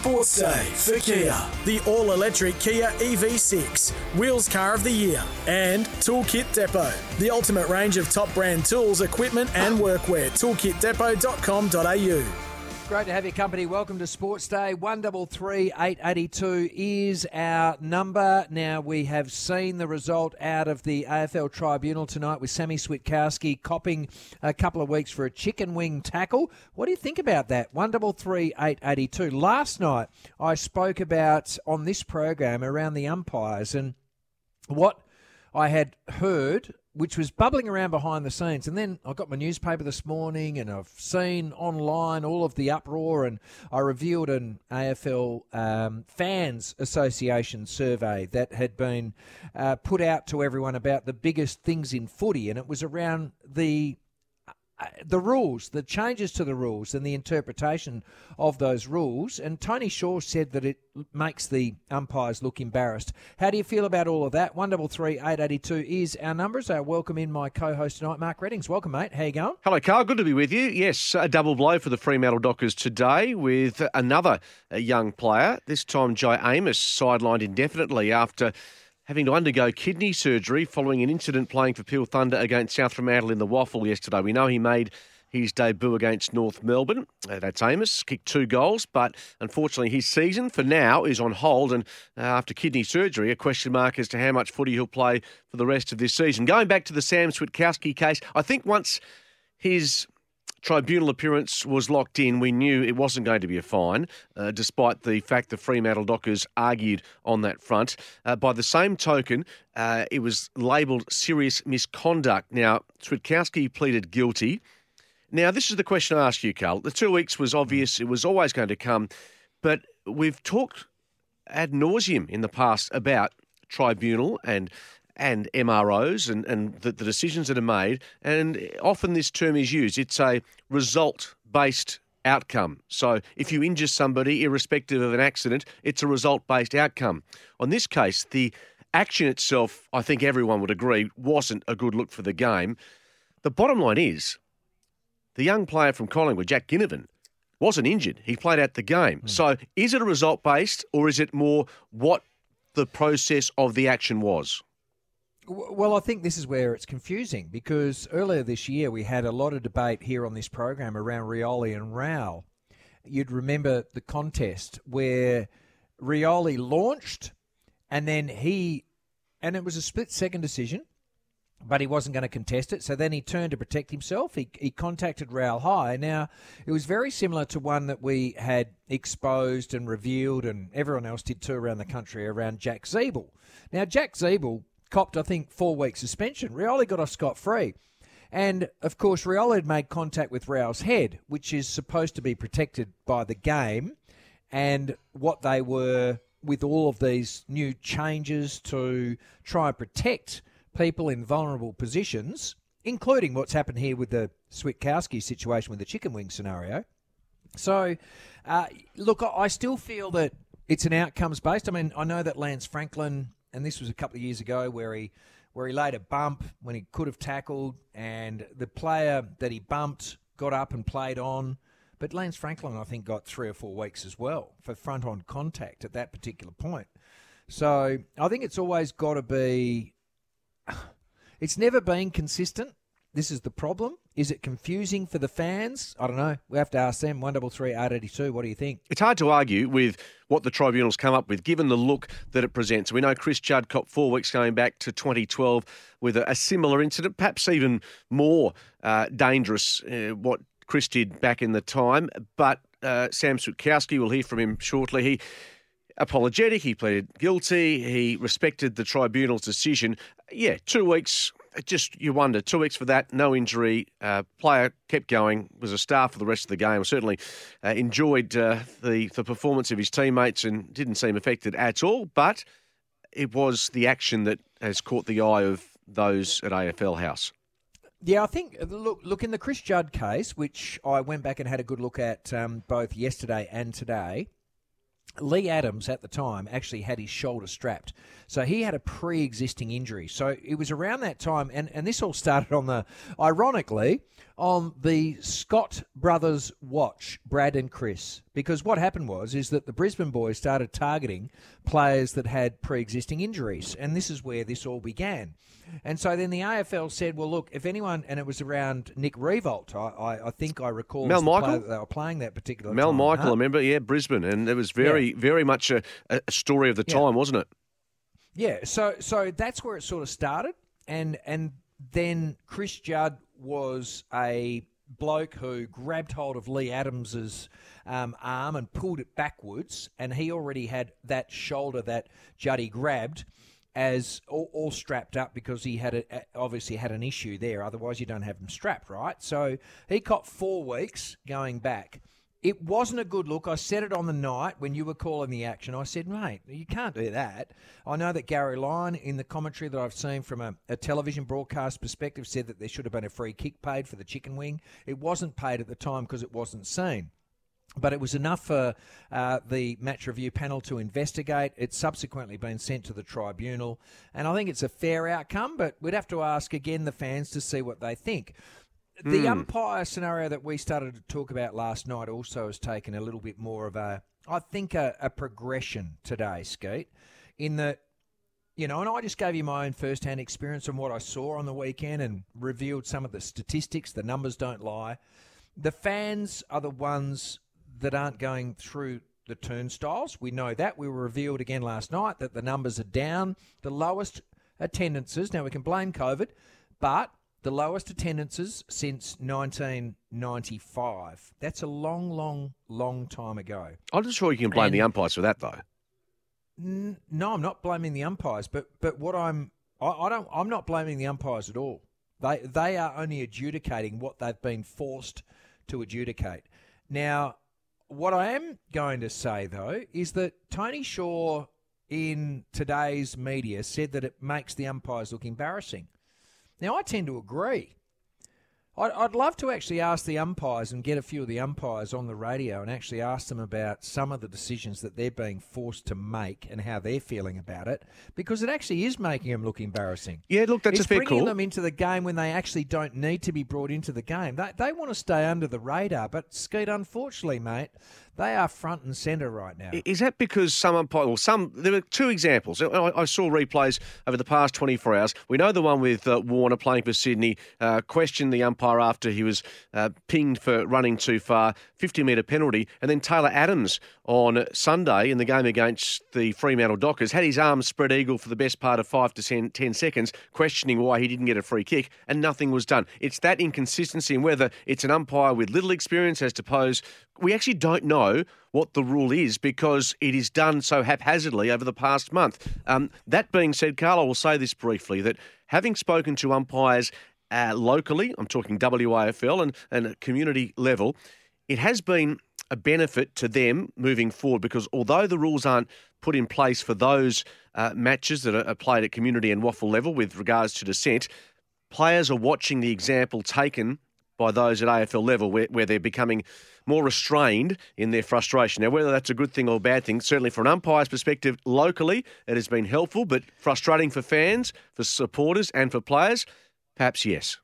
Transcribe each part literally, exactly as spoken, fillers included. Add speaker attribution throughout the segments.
Speaker 1: Sports Day for Kia. The all-electric Kia E V six, Wheels Car of the Year. And Toolkit Depot, the ultimate range of top brand tools, equipment and workwear. toolkit depot dot com dot a u.
Speaker 2: Great to have your company. Welcome to Sports Day. one three three, eight eight two is our number. Now, we have seen the result out of the A F L Tribunal tonight with Sammy Switkowski copping a couple of weeks for a chicken wing tackle. What do you think about that? one three three, eight eight two. Last night, I spoke about, on this program, around the umpires and what I had heard, which was bubbling around behind the scenes. And then I got my newspaper this morning and I've seen online all of the uproar, and I reviewed an A F L um, Fans Association survey that had been uh, put out to everyone about the biggest things in footy, and it was around the the rules, the changes to the rules and the interpretation of those rules. And Tony Shaw said that it makes the umpires look embarrassed. How do you feel about all of that? one three three, eight eight two is our numbers. I welcome in my co-host tonight, Mark Reddings. Welcome, mate. How you going?
Speaker 3: Hello, Carl. Good to be with you. Yes, a double blow for the Fremantle Dockers today with another young player, this time Jai Amos, sidelined indefinitely after having to undergo kidney surgery following an incident playing for Peel Thunder against South Fremantle in the Waffle yesterday. We know he made his debut against North Melbourne. Uh, that's Amos, kicked two goals, but unfortunately his season for now is on hold, and uh, after kidney surgery, a question mark as to how much footy he'll play for the rest of this season. Going back to the Sam Switkowski case, I think once his tribunal appearance was locked in, we knew it wasn't going to be a fine, uh, despite the fact the Fremantle Dockers argued on that front. Uh, by the same token, uh, it was labelled serious misconduct. Now, Switkowski pleaded guilty. Now, this is the question I ask you, Carl. The two weeks was obvious. It was always going to come. But we've talked ad nauseum in the past about tribunal and and M R Os and, and the, the decisions that are made. And often this term is used. It's a result-based outcome. So if you injure somebody, irrespective of an accident, it's a result-based outcome. On this case, the action itself, I think everyone would agree, wasn't a good look for the game. The bottom line is, the young player from Collingwood, Jack Ginnivan, wasn't injured. He played out the game. Mm. So is it a result-based, or is it more what the process of the action was?
Speaker 2: Well, I think this is where it's confusing, because earlier this year we had a lot of debate here on this program around Rioli and Rowell. You'd remember the contest where Rioli launched and then he, and it was a split-second decision, but he wasn't going to contest it. So then he turned to protect himself. He, he contacted Rowell High. Now, it was very similar to one that we had exposed and revealed, and everyone else did too around the country, around Jack Ziebell. Now, Jack Ziebell copped, I think, four-week suspension. Rioli got off scot-free. And, of course, Rioli had made contact with Rowell's head, which is supposed to be protected by the game. And what they were, with all of these new changes to try and protect people in vulnerable positions, including what's happened here with the Switkowski situation with the chicken wing scenario. So, uh, look, I still feel that it's an outcomes-based. I mean, I know that Lance Franklin, and this was a couple of years ago, where he where he laid a bump when he could have tackled, and the player that he bumped got up and played on. But Lance Franklin, I think, got three or four weeks as well for front-on contact at that particular point. So I think it's always got to be... It's never been consistent. This is the problem. Is it confusing for the fans? I don't know. We have to ask them. one three three, eight eight two. What do you think?
Speaker 3: It's hard to argue with what the tribunal's come up with, given the look that it presents. We know Chris Judd copped four weeks going back to twenty twelve with a, a similar incident, perhaps even more uh, dangerous, uh, what Chris did back in the time. But uh, Sam Switkowski, we'll hear from him shortly. He apologetic. He pleaded guilty. He respected the tribunal's decision. Yeah, two weeks. Just, you wonder, two weeks for that, no injury. Uh, player kept going, was a star for the rest of the game. Certainly uh, enjoyed uh, the, the performance of his teammates and didn't seem affected at all. But it was the action that has caught the eye of those at A F L House.
Speaker 2: Yeah, I think, look, look in the Chris Judd case, which I went back and had a good look at um, both yesterday and today, Lee Adams at the time actually had his shoulder strapped. So he had a pre-existing injury. So it was around that time, and, and this all started on the, ironically, on the Scott brothers watch, Brad and Chris, Because what happened was is that the Brisbane boys started targeting players that had pre-existing injuries, and this is where this all began. And so then the A F L said, well, look, if anyone, and it was around Nick Revolt, I, I, I think I recall
Speaker 3: Mel
Speaker 2: the
Speaker 3: Michael?
Speaker 2: player that they were playing that particular
Speaker 3: Mel
Speaker 2: time.
Speaker 3: Michael,
Speaker 2: huh?
Speaker 3: I remember, yeah, Brisbane, and it was very,
Speaker 2: Yeah.
Speaker 3: very much a, a story of the
Speaker 2: Yeah.
Speaker 3: time, wasn't it?
Speaker 2: Yeah, so so that's where it sort of started, and and then Chris Judd was a bloke who grabbed hold of Lee Adams's um, arm and pulled it backwards, and he already had that shoulder that Juddy grabbed as all, all strapped up because he had a, obviously had an issue there. Otherwise, you don't have them strapped, right? So he copped four weeks going back. It wasn't a good look. I said it on the night when you were calling the action. I said, mate, you can't do that. I know that Gary Lyon, in the commentary that I've seen from a, a television broadcast perspective, said that there should have been a free kick paid for the chicken wing. It wasn't paid at the time because it wasn't seen. But it was enough for uh, the match review panel to investigate. It's subsequently been sent to the tribunal. And I think it's a fair outcome, but we'd have to ask again the fans to see what they think. The
Speaker 3: Mm.
Speaker 2: umpire scenario that we started to talk about last night also has taken a little bit more of a, I think, a, a progression today, Skeet, in that, you know, and I just gave you my own first-hand experience on what I saw on the weekend and revealed some of the statistics. The numbers don't lie. The fans are the ones that aren't going through the turnstiles. We know that. We were revealed again last night that the numbers are down. The lowest attendances, now we can blame COVID, but the lowest attendances since nineteen ninety-five. That's a long, long, long time ago.
Speaker 3: I'm not sure you can blame
Speaker 2: And-
Speaker 3: the umpires for that, though.
Speaker 2: N- No, I'm not blaming the umpires, but but what I'm I, I don't I'm not blaming the umpires at all. They they are only adjudicating what they've been forced to adjudicate. Now, what I am going to say though is that Tony Shaw in today's media said that it makes the umpires look embarrassing. Now, I tend to agree. I'd, I'd love to actually ask the umpires and get a few of the umpires on the radio and actually ask them about some of the decisions that they're being forced to make and how they're feeling about it, because it actually is making them look embarrassing.
Speaker 3: Yeah, look, that's
Speaker 2: it's
Speaker 3: a fair
Speaker 2: bringing
Speaker 3: call.
Speaker 2: them into the game when they actually don't need to be brought into the game. They, they want to stay under the radar, but Skeet, unfortunately, mate, they are front and centre right now.
Speaker 3: Is that because some umpire, or some, there were two examples. I, I saw replays over the past twenty-four hours. We know the one with uh, Warner playing for Sydney, uh, questioned the umpire after he was uh, pinged for running too far, fifty metre penalty. And then Taylor Adams on Sunday in the game against the Fremantle Dockers had his arms spread eagle for the best part of five to ten, ten seconds, questioning why he didn't get a free kick, and nothing was done. It's that inconsistency, and whether it's an umpire with little experience as to pose, we actually don't know what the rule is because it is done so haphazardly over the past month. Um, that being said, Carl, I will say this briefly, that having spoken to umpires uh, locally, I'm talking W A F L and, and at community level, it has been a benefit to them moving forward, because although the rules aren't put in place for those uh, matches that are played at community and waffle level with regards to dissent, players are watching the example taken by those at A F L level where, where they're becoming more restrained in their frustration. Now, whether that's a good thing or a bad thing, certainly from an umpire's perspective, locally, it has been helpful, but frustrating for fans, for supporters and for players, perhaps yes.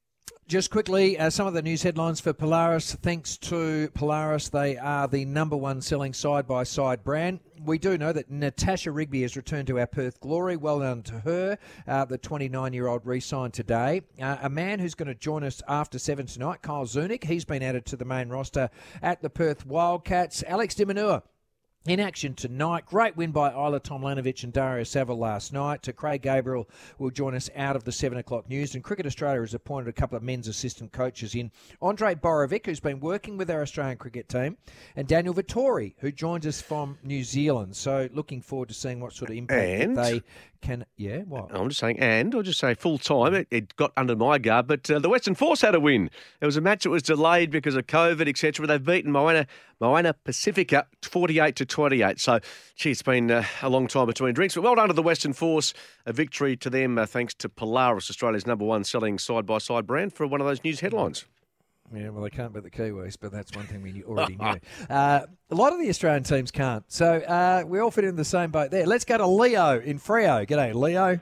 Speaker 2: Just quickly, uh, some of the news headlines for Polaris. Thanks to Polaris, they are the number one selling side-by-side brand. We do know that Natasha Rigby has returned to our Perth glory. Well done to her. Uh, the twenty-nine-year-old re-signed today. Uh, a man who's going to join us after seven tonight, Kyle Zunic. He's been added to the main roster at the Perth Wildcats. Alex Dimanua in action tonight. Great win by Isla Tomlanovic and Dario Saville last night. To Craig Gabriel will join us out of the seven o'clock news. And Cricket Australia has appointed a couple of men's assistant coaches in Andre Borovic, who's been working with our Australian cricket team, and Daniel Vittori, who joins us from New Zealand. So looking forward to seeing what sort of impact
Speaker 3: And
Speaker 2: that they can... Yeah, what?
Speaker 3: I'm just saying, and I'll just say full time, it, it got under my guard, but uh, the Western Force had a win. It was a match that was delayed because of COVID, et cetera. They've beaten Moana, Moana Pacifica forty-eight to twenty-eight. So, gee, it's been uh, a long time between drinks. But well done to the Western Force. A victory to them uh, thanks to Polaris, Australia's number one selling side-by-side brand, for one of those news headlines.
Speaker 2: Yeah, well, they can't beat the Kiwis, but that's one thing we already knew. Uh, a lot of the Australian teams can't. So uh, we all fit in the same boat there. Let's go to Leo in Freo. G'day, Leo.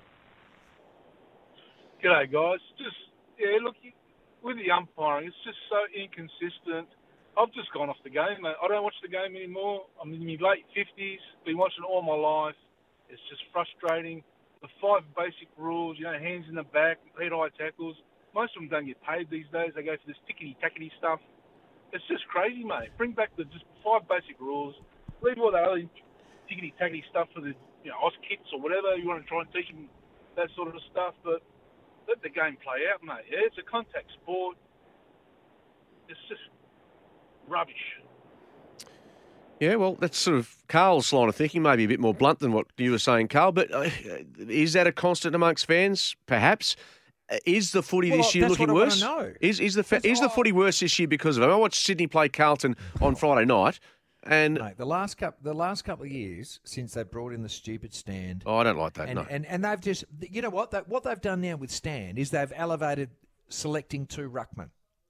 Speaker 4: G'day, guys. Just, yeah, look, with the umpiring, it's just so inconsistent. I've just gone off the game, mate. I don't watch the game anymore. I'm in my late fifties, been watching it all my life. It's just frustrating. The five basic rules, you know, hands in the back, head-high tackles. Most of them don't get paid these days. They go for this tickety-tackety stuff. It's just crazy, mate. Bring back the just five basic rules. Leave all that other tickety-tackety stuff for the, you know, Oz kits or whatever. You want to try and teach them that sort of stuff, but let the game play out, mate. Yeah, it's a contact sport. It's just rubbish.
Speaker 3: Yeah, well, that's sort of Carl's line of thinking, maybe a bit more blunt than what you were saying, Carl. But uh, is that a constant amongst fans? Perhaps. Uh, is the footy
Speaker 2: well,
Speaker 3: this year looking worse?
Speaker 2: Know.
Speaker 3: Is is the fa- is the footy worse this year because of it? I watched Sydney play Carlton on Friday night, and
Speaker 2: Mate, the last couple the last couple of years since they brought in the stupid stand.
Speaker 3: Oh, I don't like that.
Speaker 2: And
Speaker 3: no.
Speaker 2: and, and they've just, you know what? That, what they've done now with stand is they've elevated selecting two ruckmen.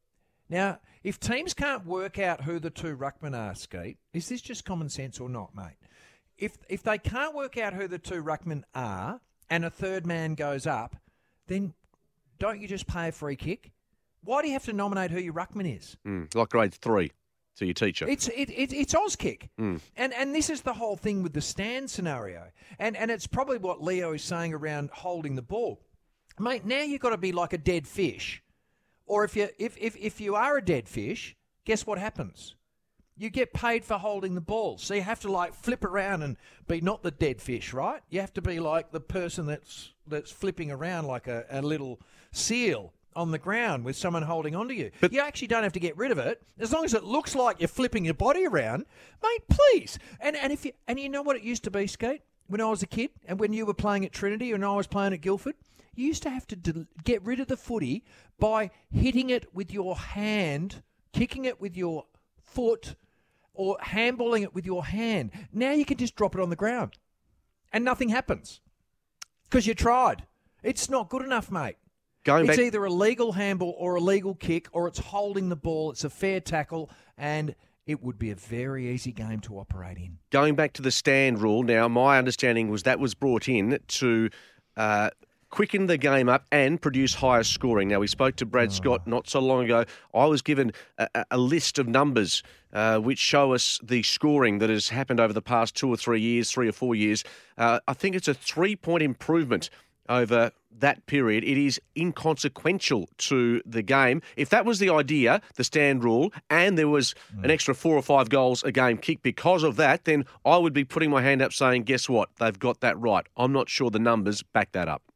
Speaker 2: Now, if teams can't work out who the two ruckmen are, Skeet, is this just common sense or not, mate? If if they can't work out who the two ruckmen are and a third man goes up, then don't you just pay a free kick? Why do you have to nominate who your ruckman is?
Speaker 3: Mm, like grade three to your teacher.
Speaker 2: It's it, it, it's Auskick.
Speaker 3: Mm.
Speaker 2: And and this is the whole thing with the stand scenario. And and it's probably what Leo is saying around holding the ball. Mate, now you've got to be like a dead fish. Or if you if, if, if you are a dead fish, guess what happens? You get paid for holding the ball. So you have to like flip around and be not the dead fish, right? You have to be like the person that's that's flipping around like a, a little seal on the ground with someone holding onto you. But you actually don't have to get rid of it. As long as it looks like you're flipping your body around, mate, please. And and if you and you know what it used to be, Skate? When I was a kid and when you were playing at Trinity and I was playing at Guildford, you used to have to de- get rid of the footy by hitting it with your hand, kicking it with your foot, or handballing it with your hand. Now you can just drop it on the ground and nothing happens because you tried. It's not good enough, mate.
Speaker 3: Going
Speaker 2: it's
Speaker 3: back-
Speaker 2: either a legal handball or a legal kick or it's holding the ball. It's a fair tackle and it would be a very easy game to operate in.
Speaker 3: Going back to the stand rule, now my understanding was that was brought in to uh, quicken the game up and produce higher scoring. Now, we spoke to Brad oh. Scott not so long ago. I was given a, a list of numbers uh, which show us the scoring that has happened over the past two or three years, three or four years. Uh, I think it's a three-point improvement over that period. It is inconsequential to the game. If that was the idea, the stand rule, and there was mm. an extra four or five goals a game kicked because of that, then I would be putting my hand up saying, guess what? They've got that right. I'm not sure the numbers back that up.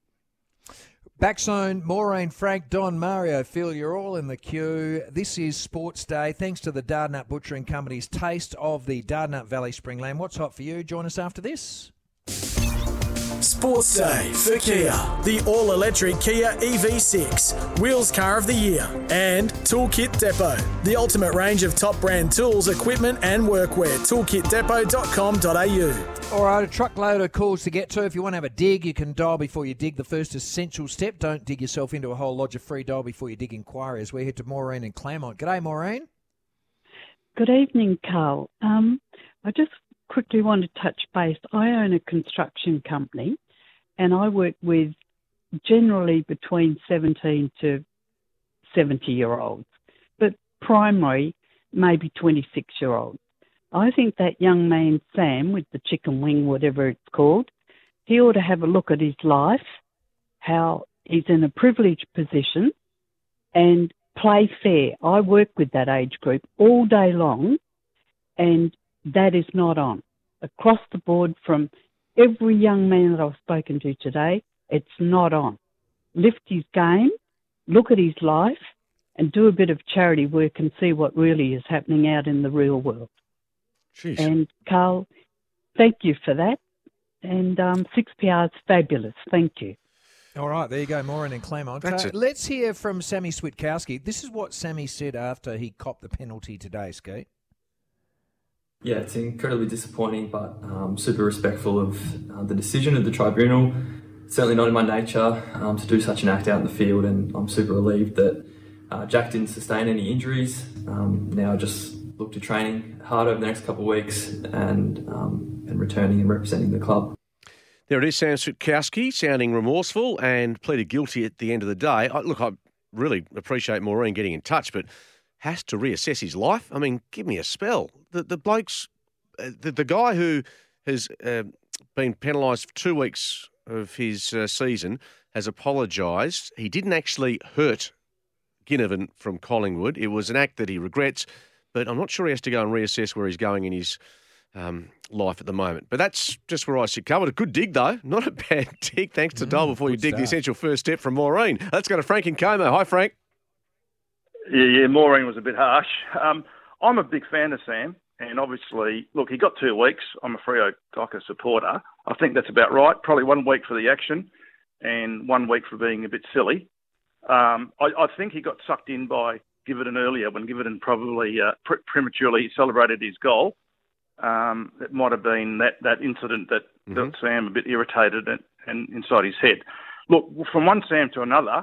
Speaker 2: Backzone, Maureen, Frank, Don, Mario, Phil, you're all in the queue. This is Sports Day. Thanks to the Dardanup Butchering Company's taste of the Dardanup Valley Spring Lamb. What's hot for you? Join us after this.
Speaker 1: Sports Day for Kia. The all-electric Kia E V six. Wheels Car of the Year. And Toolkit Depot. The ultimate range of top brand tools, equipment and workwear. toolkit depot dot com dot a u.
Speaker 2: All right, a truckload of calls to get to. If you want to have a dig, you can dial before you dig. The first essential step, don't dig yourself into a whole lodge of free dial before you dig inquiries. We head to Maureen in Claremont. G'day, Maureen.
Speaker 5: Good evening, Carl. Um, I just quickly want to touch base. I own a construction company and I work with generally between seventeen to seventy-year-olds, but primary, maybe twenty-six-year-olds. I think that young man, Sam, with the chicken wing, whatever it's called, he ought to have a look at his life, how he's in a privileged position, and play fair. I work with that age group all day long, and that is not on. Across the board from every young man that I've spoken to today, it's not on. Lift his game, look at his life, and do a bit of charity work and see what really is happening out in the real world.
Speaker 3: Jeez.
Speaker 5: And Carl, thank you for that. And um, six P R is fabulous. Thank you.
Speaker 2: All right, there you go, Maureen in Claremont.
Speaker 3: That's
Speaker 2: uh,
Speaker 3: it.
Speaker 2: Let's hear from Sammy Switkowski. This is what Sammy said after he copped the penalty today, Skeet.
Speaker 6: Yeah, it's incredibly disappointing, but um, super respectful of uh, the decision of the tribunal. It's certainly not in my nature um, to do such an act out in the field, and I'm super relieved that uh, Jack didn't sustain any injuries. Um, now just look to training hard over the next couple of weeks and um, and returning and representing the club.
Speaker 3: There it is, Sam Switkowski, sounding remorseful and pleaded guilty at the end of the day. I, look, I really appreciate Maureen getting in touch, but has to reassess his life. I mean, give me a spell. The the bloke's uh, the the guy who has uh, been penalised for two weeks of his uh, season has apologised. He didn't actually hurt Ginnivan from Collingwood. It was an act that he regrets, but I'm not sure he has to go and reassess where he's going in his um, life at the moment. But that's just where I sit covered. A good dig, though. Not a bad dig. Thanks to mm, Dole before you dig start. The essential first step from Maureen. Let's go to Frank in Como. Hi, Frank.
Speaker 7: Yeah, yeah, Maureen was a bit harsh. Um, I'm a big fan of Sam, and obviously, look, he got two weeks. I'm a Freo Docker supporter. I think that's about right. Probably one week for the action and one week for being a bit silly. Um, I, I think he got sucked in by Givenden earlier when Givenden probably uh, pre- prematurely celebrated his goal. Um, it might have been that, that incident that mm-hmm. got Sam a bit irritated and, and inside his head. Look, from one Sam to another,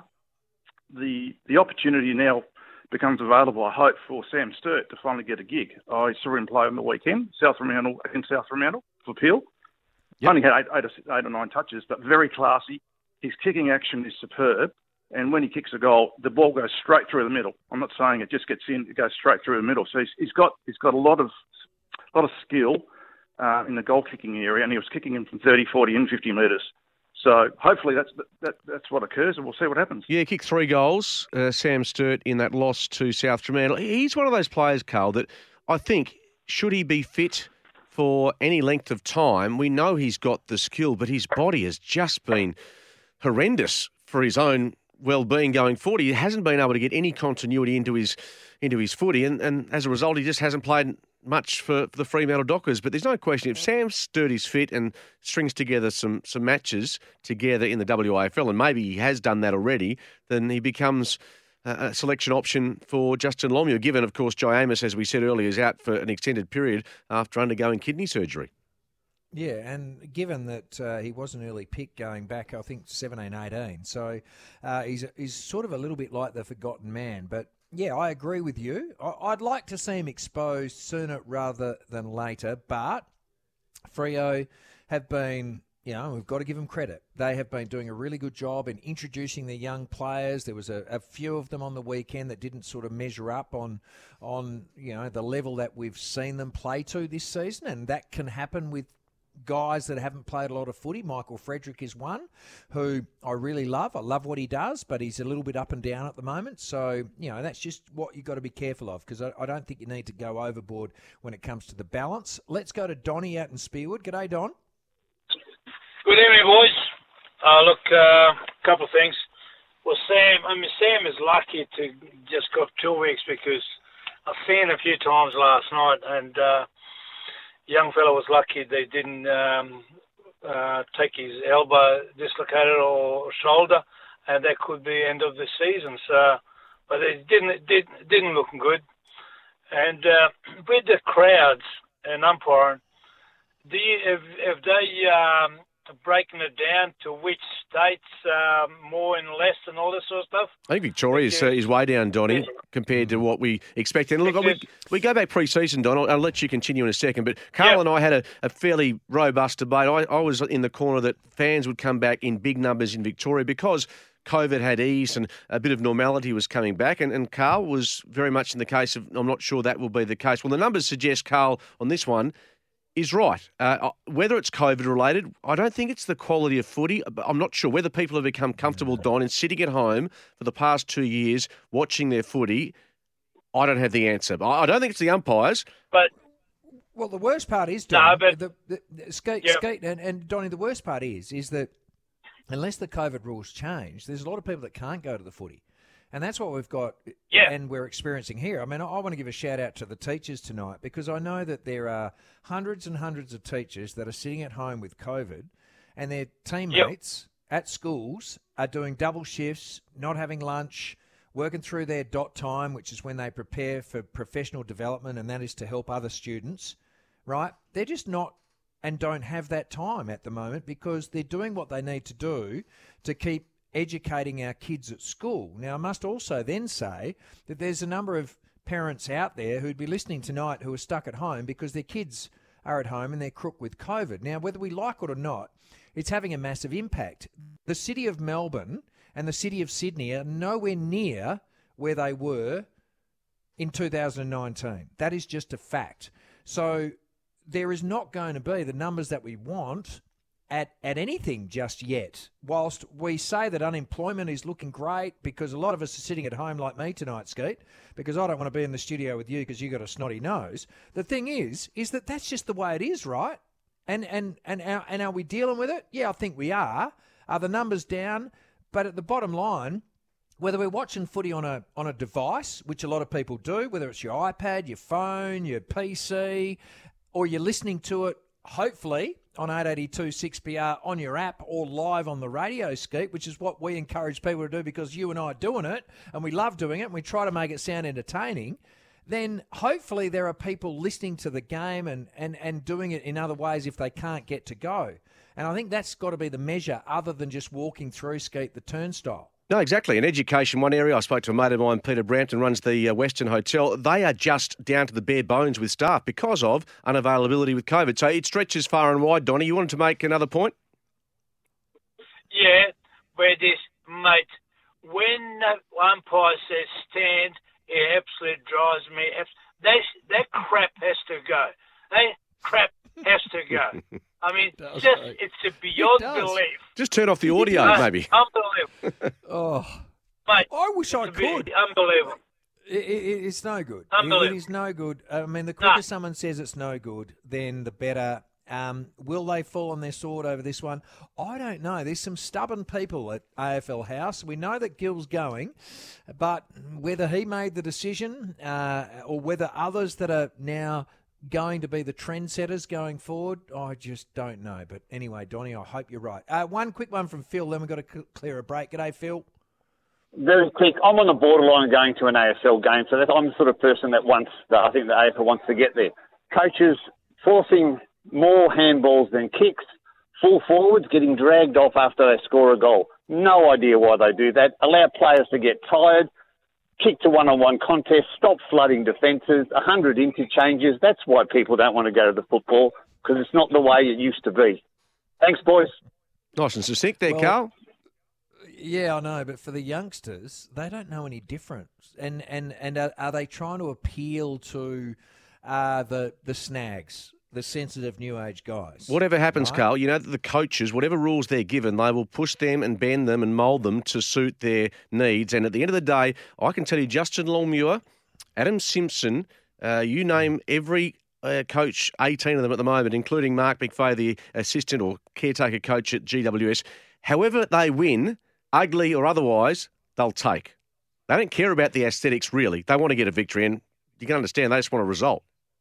Speaker 7: the the opportunity now becomes available, I hope, for Sam Sturt to finally get a gig. I saw him play on the weekend, South Fremantle, against South Fremantle for Peel. Yep. Only had eight, eight, or, eight or nine touches, but very classy. His kicking action is superb. And when he kicks a goal, the ball goes straight through the middle. I'm not saying it just gets in; it goes straight through the middle. So he's, he's got he's got a lot of lot of skill uh, in the goal kicking area, and he was kicking him from thirty, forty, and fifty metres. So hopefully that's that, that's what occurs, and we'll see what happens.
Speaker 3: Yeah, he kicked three goals, uh, Sam Sturt, in that loss to South Fremantle. He's one of those players, Carl, that I think should he be fit for any length of time, we know he's got the skill, but his body has just been horrendous for his own well-being going forward. He hasn't been able to get any continuity into his into his footy, and, and as a result, he just hasn't played much for, for the Fremantle Dockers. But there's no question, if Sam Sturt is fit and strings together some some matches together in the W A F L, and maybe he has done that already, then he becomes a selection option for Justin Longmuir, given, of course, Jai Amos, as we said earlier, is out for an extended period after undergoing kidney surgery.
Speaker 2: Yeah, and given that uh, he was an early pick going back, I think, seventeen, eighteen, so uh, he's, he's sort of a little bit like the forgotten man. But, yeah, I agree with you. I, I'd like to see him exposed sooner rather than later, but Freo have been, you know, we've got to give them credit. They have been doing a really good job in introducing their young players. There was a, a few of them on the weekend that didn't sort of measure up on, on, you know, the level that we've seen them play to this season, and that can happen with guys that haven't played a lot of footy. Michael Frederick is one who I really love. I love what he does, but he's a little bit up and down at the moment. So, you know, that's just what you've got to be careful of, because I, I don't think you need to go overboard when it comes to the balance. Let's go to Donnie out in Spearwood. G'day, Don.
Speaker 8: Good evening, boys. Uh, look, a uh, couple of things. Well, Sam, I mean, Sam is lucky to just got two weeks because I've seen him a few times last night, and uh, young fellow was lucky they didn't um, uh, take his elbow dislocated or shoulder, and that could be end of the season. So, but it didn't it did, didn't look good. And uh, with the crowds and umpiring, do you, have, have they um, breaking it down to which states um, more and less and all this sort of stuff?
Speaker 3: I think Victoria is, uh, is way down, Donnie, yeah. compared to what we expected. And look, we, we go back pre-season, Don. I'll, I'll let you continue in a second. But Carl yeah. and I had a, a fairly robust debate. I, I was in the corner that fans would come back in big numbers in Victoria because COVID had eased and a bit of normality was coming back. And, and Carl was very much in the case of, I'm not sure that will be the case. Well, the numbers suggest, Carl, on this one, is right. Uh, whether it's COVID-related, I don't think it's the quality of footy. I'm not sure whether people have become comfortable, Don, in sitting at home for the past two years watching their footy. I don't have the answer. I don't think it's the umpires.
Speaker 8: But
Speaker 2: well, the worst part is, Don,
Speaker 8: no, but,
Speaker 2: the, the, the, Skate,
Speaker 8: yeah.
Speaker 2: Skate, and, and Donnie, the worst part is, is that unless the COVID rules change, there's a lot of people that can't go to the footy. And that's what we've got
Speaker 8: yeah.
Speaker 2: and we're experiencing here. I mean, I, I want to give a shout out to the teachers tonight because I know that there are hundreds and hundreds of teachers that are sitting at home with COVID and their teammates yep. at schools are doing double shifts, not having lunch, working through their dot time, which is when they prepare for professional development, and that is to help other students, right? They're just not and don't have that time at the moment because they're doing what they need to do to keep educating our kids at school. Now, I must also then say that there's a number of parents out there who'd be listening tonight who are stuck at home because their kids are at home and they're crook with COVID. Now, whether we like it or not, it's having a massive impact. The city of Melbourne and the city of Sydney are nowhere near where they were in two thousand nineteen. That is just a fact. So there is not going to be the numbers that we want at, at anything just yet. Whilst we say that unemployment is looking great because a lot of us are sitting at home like me tonight, Skeet, because I don't want to be in the studio with you because you got a snotty nose. The thing is, is that that's just the way it is, right? And and and are, and are we dealing with it? Yeah, I think we are. Are the numbers down? But at the bottom line, whether we're watching footy on a on a device, which a lot of people do, whether it's your iPad, your phone, your P C, or you're listening to it, hopefully, on eight eighty-two six B R on your app or live on the radio, Skeet, which is what we encourage people to do because you and I are doing it and we love doing it and we try to make it sound entertaining, then hopefully there are people listening to the game and, and, and doing it in other ways if they can't get to go. And I think that's got to be the measure other than just walking through, Skeet, the turnstile.
Speaker 3: No, exactly. In education, one area, I spoke to a mate of mine, Peter Brampton, runs the uh, Western Hotel. They are just down to the bare bones with staff because of unavailability with COVID. So it stretches far and wide. Donnie, you wanted to make another point?
Speaker 8: Yeah, where this, mate, when the umpire says stand, it absolutely drives me. That, that crap has to go. That crap has to go. I mean, it does, just mate. It's a beyond it belief.
Speaker 3: Just turn off the audio,
Speaker 8: uh,
Speaker 3: maybe.
Speaker 8: Unbelievable.
Speaker 2: oh,
Speaker 8: mate,
Speaker 2: I wish I could.
Speaker 8: Unbelievable.
Speaker 2: It, it, it's no good.
Speaker 8: Unbelievable.
Speaker 2: It is no good. I mean, the quicker
Speaker 8: no.
Speaker 2: someone says it's no good, then the better. Um, will they fall on their sword over this one? I don't know. There's some stubborn people at A F L House. We know that Gill's going, but whether he made the decision uh, or whether others that are now going to be the trendsetters going forward, I just don't know. But anyway, Donnie, I hope you're right. Uh, one quick one from Phil, then we've got to clear a break. G'day, Phil.
Speaker 9: Very quick. I'm on the borderline going to an A F L game, so that's, I'm the sort of person that wants, that I think the A F L wants to get there. Coaches forcing more handballs than kicks, full forwards getting dragged off after they score a goal. No idea why they do that. Allow players to get tired, kick to one-on-one contests, stop flooding defences, one hundred interchanges. That's why people don't want to go to the football, because it's not the way it used to be. Thanks, boys.
Speaker 3: Nice and succinct there,
Speaker 2: well,
Speaker 3: Carl.
Speaker 2: Yeah, I know, but for the youngsters, they don't know any different. And and, and are, are they trying to appeal to uh, the the snags, the sensitive new age guys?
Speaker 3: Whatever happens,
Speaker 2: right?
Speaker 3: Carl, you know that the coaches, whatever rules they're given, they will push them and bend them and mould them to suit their needs. And at the end of the day, I can tell you Justin Longmuir, Adam Simpson, uh, you name every uh, coach, eighteen of them at the moment, including Mark McVeigh, the assistant or caretaker coach at G W S. However they win, ugly or otherwise, they'll take. They don't care about the aesthetics, really. They want to get a victory, and you can understand they just want a result.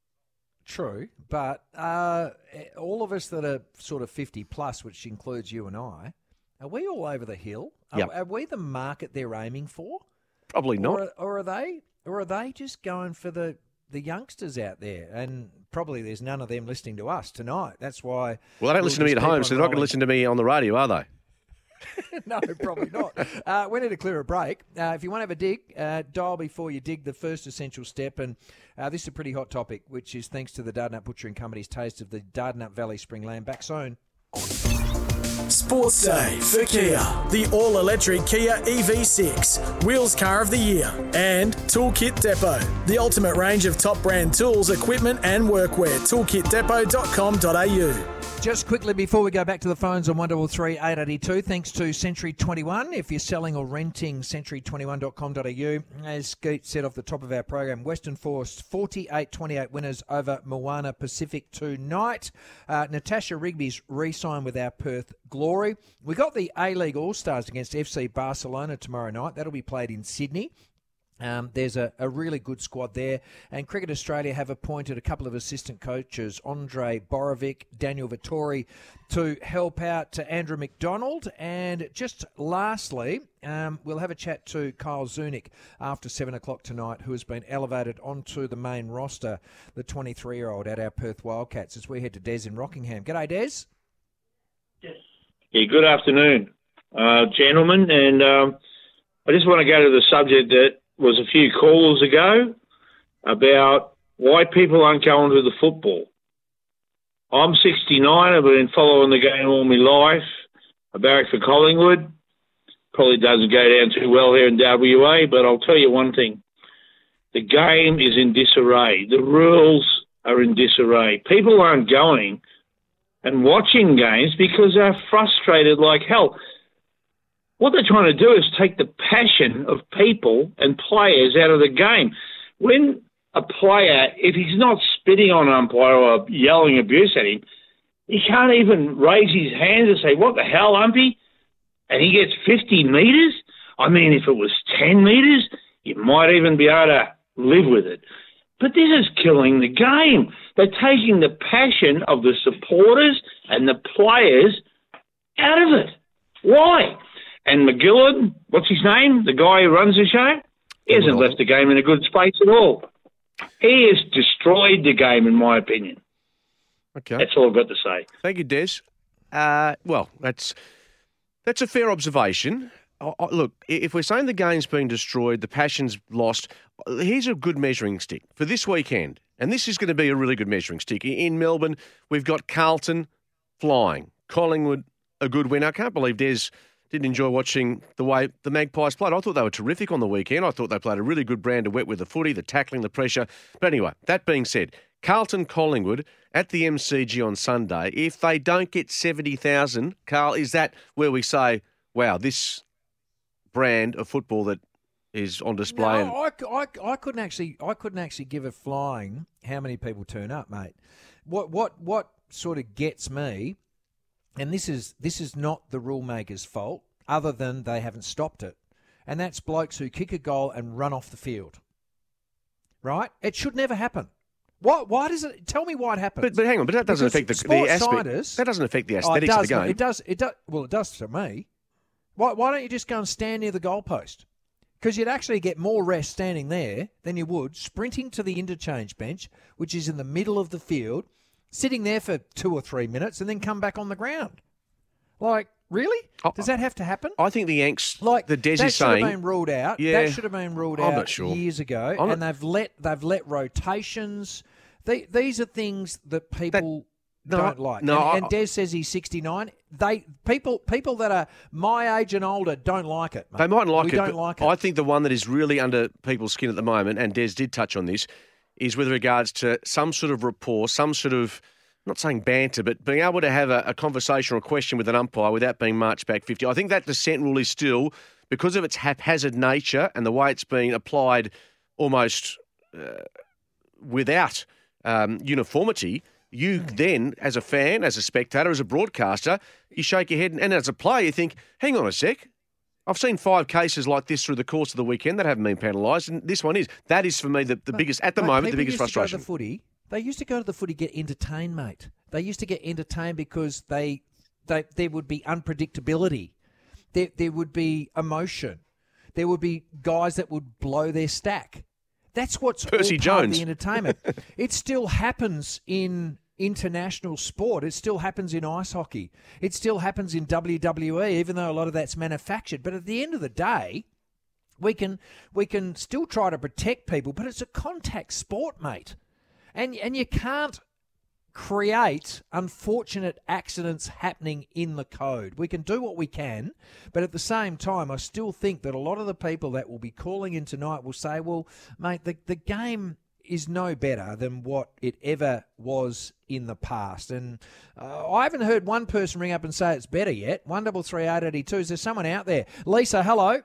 Speaker 2: True, but uh, all of us that are sort of fifty plus, which includes you and I, are we all over the hill? Are,
Speaker 3: yep.
Speaker 2: are we the market they're aiming for?
Speaker 3: Probably not.
Speaker 2: Or, or are they? Or are they just going for the, the youngsters out there? And probably there's none of them listening to us tonight. That's why.
Speaker 3: Well, they don't
Speaker 2: we'll
Speaker 3: listen to me at home, so they're not going to listen to me on the radio, are they?
Speaker 2: No, probably not. Uh, we need to clear a break. Uh, if you want to have a dig, uh, dial before you dig, the first essential step. And uh, this is a pretty hot topic, which is thanks to the Dardanup Butchering Company's taste of the Dardanup Valley Spring Lamb. Back soon.
Speaker 1: Sports Day for Kia, the all-electric Kia E V six, Wheels Car of the Year, and Toolkit Depot, the ultimate range of top brand tools, equipment and workwear. toolkit depot dot com dot a u.
Speaker 2: Just quickly before we go back to the phones on one double three eight eight two, thanks to Century twenty-one. If you're selling or renting, century twenty-one dot com dot a u. As Skeet said off the top of our program, Western Force forty-eight twenty-eight winners over Moana Pacific tonight. Uh, Natasha Rigby's re-signed with our Perth Glory. We got the A-League All-Stars against F C Barcelona tomorrow night. That'll be played in Sydney. Um, there's a, a really good squad there, and Cricket Australia have appointed a couple of assistant coaches, Andre Borovic, Daniel Vittori, to help out to Andrew McDonald. And just lastly, um, we'll have a chat to Kyle Zunick after seven o'clock tonight, who has been elevated onto the main roster, the twenty-three-year-old at our Perth Wildcats, as we head to Des in Rockingham. G'day, Des.
Speaker 10: Yes. Yeah, good afternoon, uh, gentlemen. And um, I just want to go to the subject that was a few calls ago about why people aren't going to the football. I'm sixty-nine. I've been following the game all my life. I barrack for Collingwood. Probably doesn't go down too well here in W A, but I'll tell you one thing. the game is in disarray. The rules are in disarray. People aren't going and watching games because they're frustrated like hell. What they're trying to do is take the passion of people and players out of the game. When a player, if he's not spitting on an umpire or yelling abuse at him, he can't even raise his hands and say, what the hell, umpy? And he gets fifty metres? I mean, if it was ten metres, you might even be able to live with it. But this is killing the game. They're taking the passion of the supporters and the players out of it. Why? And McGillard, what's his name? The guy who runs the show? He hasn't left the game in a good space at all. He has destroyed the game, in my opinion.
Speaker 3: Okay.
Speaker 10: That's all I've got to say.
Speaker 3: Thank you, Des. Uh, well, that's that's a fair observation. I, I, look, if we're saying the game's being destroyed, the passion's lost, here's a good measuring stick for this weekend. And this is going to be a really good measuring stick. In Melbourne, we've got Carlton flying. Collingwood, a good win. I can't believe Des didn't enjoy watching the way the Magpies played. I thought they were terrific on the weekend. I thought they played a really good brand of wet with the footy, the tackling, the pressure. But anyway, that being said, Carlton Collingwood at the M C G on Sunday, if they don't get seventy thousand, Carl, is that where we say, wow, this brand of football that is on display?
Speaker 2: No, I, I, I couldn't actually I couldn't actually give a flying how many people turn up, mate. What what what sort of gets me, and this is this is not the rule maker's fault, other than they haven't stopped it, and that's blokes who kick a goal and run off the field. Right? It should never happen. Why, why does it? Tell me why it happens.
Speaker 3: But, but hang on, but that doesn't
Speaker 2: because
Speaker 3: affect the, the aspect.
Speaker 2: Scientists,
Speaker 3: that doesn't affect the
Speaker 2: oh,
Speaker 3: aesthetics
Speaker 2: does,
Speaker 3: of the game.
Speaker 2: It does. It does. Well, it does to me. Why, why don't you just go and stand near the goalpost? Because you'd actually get more rest standing there than you would sprinting to the interchange bench, which is in the middle of the field, sitting there for two or three minutes, and then come back on the ground. Like, really? Does that have to happen?
Speaker 3: I think the angst,
Speaker 2: like
Speaker 3: the Des is
Speaker 2: that should
Speaker 3: saying,
Speaker 2: have been ruled out.
Speaker 3: Yeah,
Speaker 2: that should have been ruled
Speaker 3: I'm
Speaker 2: out
Speaker 3: not sure.
Speaker 2: years ago,
Speaker 3: I'm
Speaker 2: and
Speaker 3: not-
Speaker 2: they've let they've let rotations. They, these are things that people
Speaker 3: no,
Speaker 2: don't like.
Speaker 3: no, I-
Speaker 2: and, and Des says he's sixty-nine. They people people that are my age and older don't like it. Mate.
Speaker 3: They mightn't like
Speaker 2: we
Speaker 3: it.
Speaker 2: Don't
Speaker 3: but
Speaker 2: like it.
Speaker 3: I think the one that is really under people's skin at the moment, and Des did touch on this, is with regards to some sort of rapport, some sort of, I'm not saying banter, but being able to have a, a conversation or a question with an umpire without being marched back fifty. I think that dissent rule is still, because of its haphazard nature and the way it's been applied almost uh, without um, uniformity, you then, as a fan, as a spectator, as a broadcaster, you shake your head, and, and as a player, you think, hang on a sec, I've seen five cases like this through the course of the weekend that haven't been penalised, and this one is. That is, for me, the, the
Speaker 2: Mate,
Speaker 3: biggest, at the
Speaker 2: mate,
Speaker 3: moment, the
Speaker 2: people
Speaker 3: biggest
Speaker 2: used to go to
Speaker 3: frustration.
Speaker 2: the footy. They used to go to the footy get entertained, mate. They used to get entertained because they, they there would be unpredictability. There, there would be emotion. There would be guys that would blow their stack. That's what's
Speaker 3: Percy
Speaker 2: all part
Speaker 3: Jones.
Speaker 2: of the entertainment. It still happens in international sport. It still happens in ice hockey. It still happens in W W E, even though a lot of that's manufactured. But at the end of the day, we can we can still try to protect people, but it's a contact sport, mate. And and you can't create unfortunate accidents happening in the code. We can do what we can, but at the same time, I still think that a lot of the people that will be calling in tonight will say, well, mate, the, the game is no better than what it ever was in the past. And uh, I haven't heard one person ring up and say it's better yet. one double three eight eight two. Is there someone out there? Lisa, hello.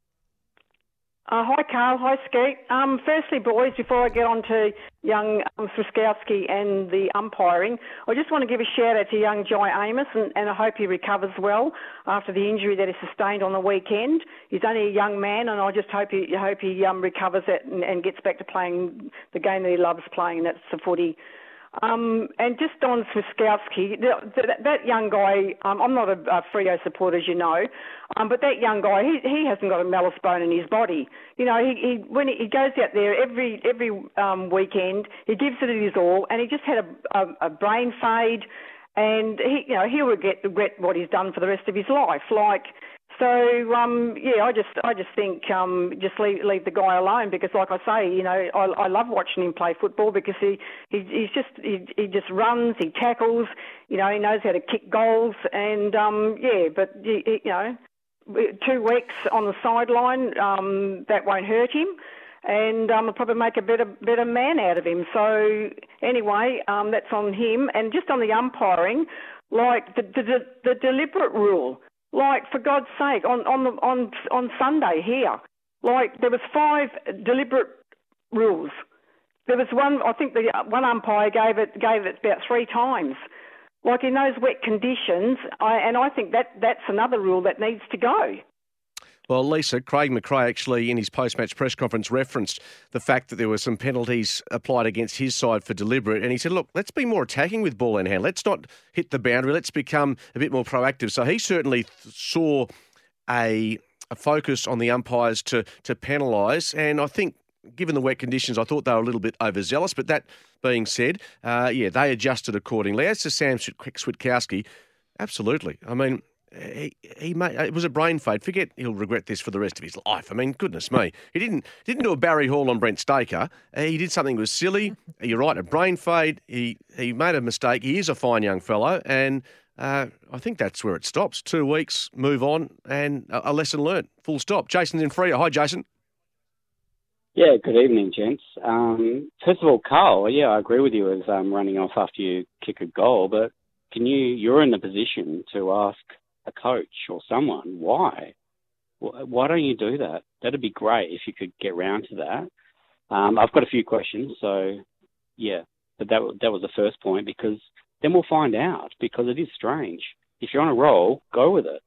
Speaker 11: Uh, hi, Carl. Hi, Skeet. Um, firstly, boys, before I get on to young um, Friskowski and the umpiring, I just want to give a shout-out to young Jai Amos, and, and I hope he recovers well after the injury that he sustained on the weekend. He's only a young man, and I just hope he hope he um, recovers it and, and gets back to playing the game that he loves playing, and that's the footy. Um, and just on Friskowski, that, that young guy, um, I'm not a, a Freo supporter, as you know, um, but that young guy, he, he hasn't got a malice bone in his body. You know, he, he when he goes out there every every um, weekend, he gives it his all, and he just had a, a, a brain fade, and he, you know, he'll regret, regret what he's done for the rest of his life. Like, so um, yeah, I just I just think um, just leave leave the guy alone, because, like I say, you know, I, I love watching him play football because he, he he's just he, he just runs, he tackles, you know, he knows how to kick goals, and um, yeah, but you, you know, two weeks on the sideline, um, that won't hurt him. and um, I'll probably make a better better man out of him. So anyway, um, that's on him. And just on the umpiring, like the the, the deliberate rule, like for God's sake, on on the, on on Sunday here, like there was five deliberate rules. There was one, I think the one umpire gave it gave it about three times. Like in those wet conditions, I, and I think that that's another rule that needs to go.
Speaker 3: Well, Lisa, Craig McRae actually in his post-match press conference referenced the fact that there were some penalties applied against his side for deliberate. And he said, look, let's be more attacking with ball in hand. Let's not hit the boundary. Let's become a bit more proactive. So he certainly th- saw a, a focus on the umpires to, to penalise. And I think, given the wet conditions, I thought they were a little bit overzealous. But that being said, uh, yeah, they adjusted accordingly. As to Sam Switkowski, absolutely. I mean, he, he made, it was a brain fade. Forget he'll regret this for the rest of his life. I mean, goodness me. He didn't didn't do a Barry Hall on Brent Staker. He did something that was silly. You're right, a brain fade. He, he made a mistake. He is a fine young fellow. And uh, I think that's where it stops. Two weeks, move on, and a, a lesson learnt. Full stop. Jason's in Freo. Hi, Jason.
Speaker 12: Yeah, good evening, gents. Um, first of all, Carl, yeah, I agree with you as um, running off after you kick a goal, but can you, you're in the position to ask a coach or someone why? Why don't you do that? That'd be great if you could get round to that. Um, I've got a few questions, so yeah, but that, that was the first point, because then we'll find out, because it is strange. If you're on a roll, go with it.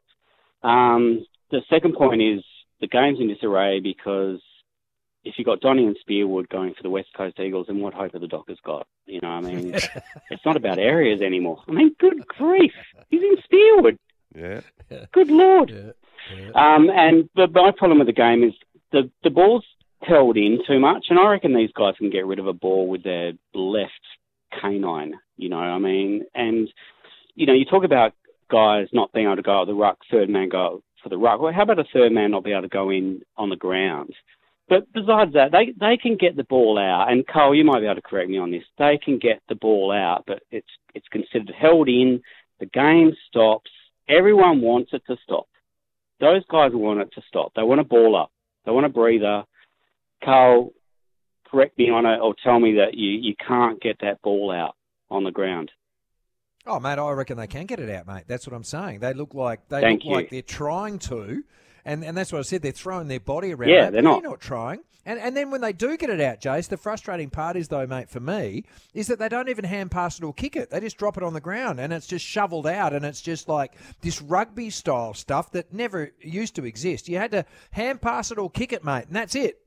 Speaker 12: Um, the second point is the game's in disarray because if you've got Donny and Spearwood going for the West Coast Eagles, then what hope have the Dockers got? You know, I mean, it's not about areas anymore. I mean, good grief. He's in Spearwood.
Speaker 3: Yeah.
Speaker 12: Good Lord.
Speaker 2: Yeah. Yeah.
Speaker 12: Um, and the, my problem with the game is the, the ball's held in too much, and I reckon these guys can get rid of a ball with their left canine, you know, I mean, and, you know, you talk about guys not being able to go at the ruck, third man go for the ruck. Well, how about a third man not be able to go in on the ground? But besides that, they, they can get the ball out, and Carl, you might be able to correct me on this. They can get the ball out, but it's it's considered held in. The game stops. Everyone wants it to stop. Those guys want it to stop. They want a ball up. They want a breather. Carl, correct me on it, or tell me that you, you can't get that ball out on the ground.
Speaker 2: Oh, mate, I reckon they can get it out, mate. That's what I'm saying. They look like they
Speaker 12: Thank
Speaker 2: look
Speaker 12: you.
Speaker 2: like they're trying to. And and that's what I said. They're throwing their body around.
Speaker 12: Yeah,
Speaker 2: mate.
Speaker 12: they're not.
Speaker 2: They're not trying. And and then when they do get it out, Jace, the frustrating part is, though, mate, for me, is that they don't even hand pass it or kick it. They just drop it on the ground and it's just shoveled out, and it's just like this rugby-style stuff that never used to exist. You had to hand pass it or kick it, mate, and that's it.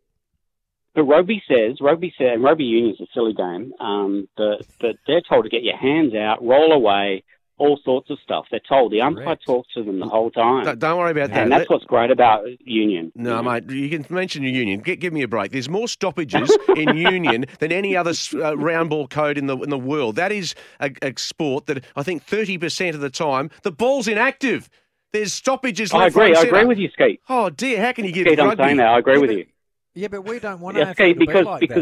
Speaker 12: But rugby says, rugby says, and rugby union's a silly game, um, but, but they're told to get your hands out, roll away, all sorts of stuff. They're told. The umpire talks to them the whole time.
Speaker 3: Don't, don't worry about that.
Speaker 12: And that's what's great about union.
Speaker 3: No,
Speaker 12: you know?
Speaker 3: mate, you can mention your union. Get, give me a break. There's more stoppages in union than any other uh, round ball code in the in the world. That is a, a sport that I think thirty percent of the time the ball's inactive. There's stoppages left,
Speaker 12: I agree.
Speaker 3: right,
Speaker 12: I
Speaker 3: centre.
Speaker 12: agree with you, Skeet.
Speaker 3: Oh, dear, how can you give
Speaker 12: Skeet,
Speaker 3: rugby?
Speaker 12: I'm saying that. I agree with you.
Speaker 2: Yeah, but we don't want to
Speaker 12: Yeah,
Speaker 2: have
Speaker 12: Skeet,
Speaker 2: to be
Speaker 12: because,
Speaker 2: like
Speaker 12: because,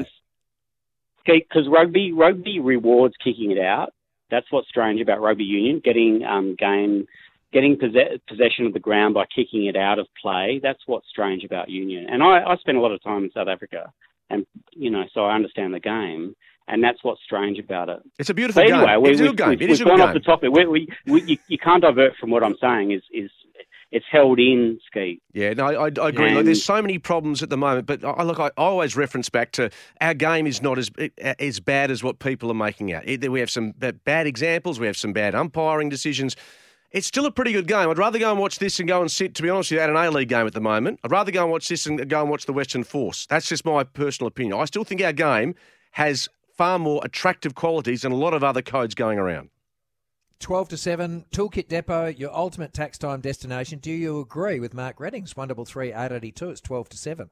Speaker 2: that.
Speaker 12: because rugby, rugby rewards kicking it out. That's what's strange about rugby union, getting um, game, getting possess- possession of the ground by kicking it out of play. That's what's strange about union. And I, I spent a lot of time in South Africa, and you know, so I understand the game, and that's what's strange about it.
Speaker 3: It's a beautiful
Speaker 12: but anyway,
Speaker 3: game.
Speaker 12: We,
Speaker 3: It's a
Speaker 12: we,
Speaker 3: good game.
Speaker 12: We,
Speaker 3: It is
Speaker 12: we've
Speaker 3: a good
Speaker 12: gone
Speaker 3: game.
Speaker 12: off the topic. We, we, we, you, you can't divert from what I'm saying. Is is it's held in, Skeet.
Speaker 3: Yeah, no, I, I agree.
Speaker 12: And-
Speaker 3: Look, there's so many problems at the moment, but I, look, I always reference back to our game is not as as bad as what people are making out. Either we have some bad examples, we have some bad umpiring decisions. It's still a pretty good game. I'd rather go and watch this and go and sit, to be honest with you, at an A-League game at the moment. I'd rather go and watch this and go and watch the Western Force. That's just my personal opinion. I still think our game has far more attractive qualities than a lot of other codes going around.
Speaker 2: twelve to seven, Toolkit Depot, your ultimate tax time destination. Do you agree with Mark Reddings? one three three, eight eight two. It's twelve to seven.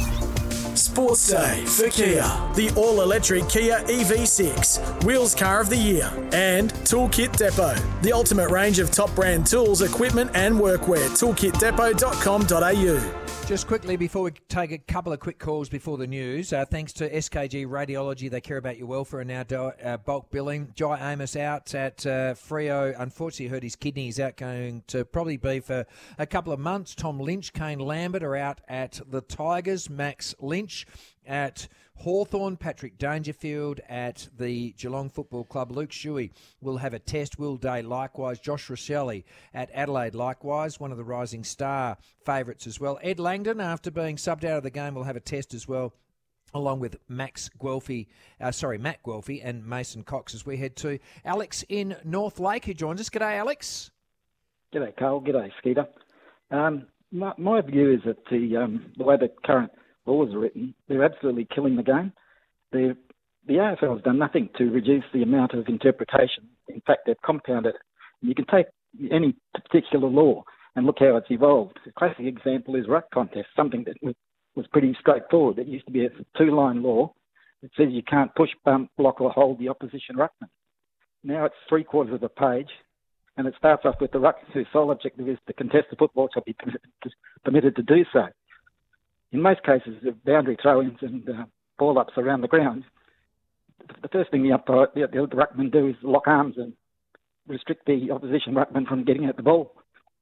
Speaker 1: Sports Day for Kia, the all-electric Kia E V six, Wheels Car of the Year, and Toolkit Depot, the ultimate range of top brand tools, equipment and workwear. toolkit depot dot com dot a u.
Speaker 2: Just quickly, before we take a couple of quick calls before the news, uh, thanks to S K G Radiology, they care about your welfare and now do, uh, bulk billing. Jai Amos out at uh, Freo. Unfortunately, hurt his kidney. He's out going to probably be for a couple of months. Tom Lynch, Kane Lambert are out at the Tigers. Max Lynch George at Hawthorn, Patrick Dangerfield at the Geelong Football Club. Luke Shuey will have a test. Will Day likewise. Josh Rosselli at Adelaide likewise, one of the Rising Star favourites as well. Ed Langdon, after being subbed out of the game, will have a test as well, along with Max Guelphy, uh, sorry, Matt Guelphy and Mason Cox, as we head to Alex in North Lake, who joins us. G'day, Alex.
Speaker 13: G'day, Carl. G'day, Skeeter. Um, my, my view is that the um, the way the current laws are written, they're absolutely killing the game. They're, the A F L has done nothing to reduce the amount of interpretation. In fact, they've compounded it. You can take any particular law and look how it's evolved. A classic example is ruck contest, something that was, was pretty straightforward. It used to be a two-line law that says you can't push, bump, block or hold the opposition ruckman. Now it's three-quarters of a page, and it starts off with the ruck whose sole objective is to contest the football shall be permitted to, permitted to do so. In most cases, the boundary throw-ins and uh, ball-ups around the ground, the first thing the, umpire, the, the, the ruckman do is lock arms and restrict the opposition ruckman from getting at the ball.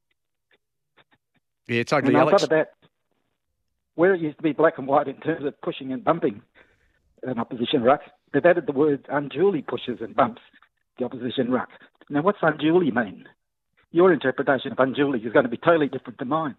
Speaker 3: Yeah, it's ugly,
Speaker 13: and on
Speaker 3: Alex.
Speaker 13: top of that, where it used to be black and white in terms of pushing and bumping an opposition ruck, they've added the word unduly pushes and bumps the opposition ruck. Now, what's unduly mean? Your interpretation of unduly is going to be totally different to mine.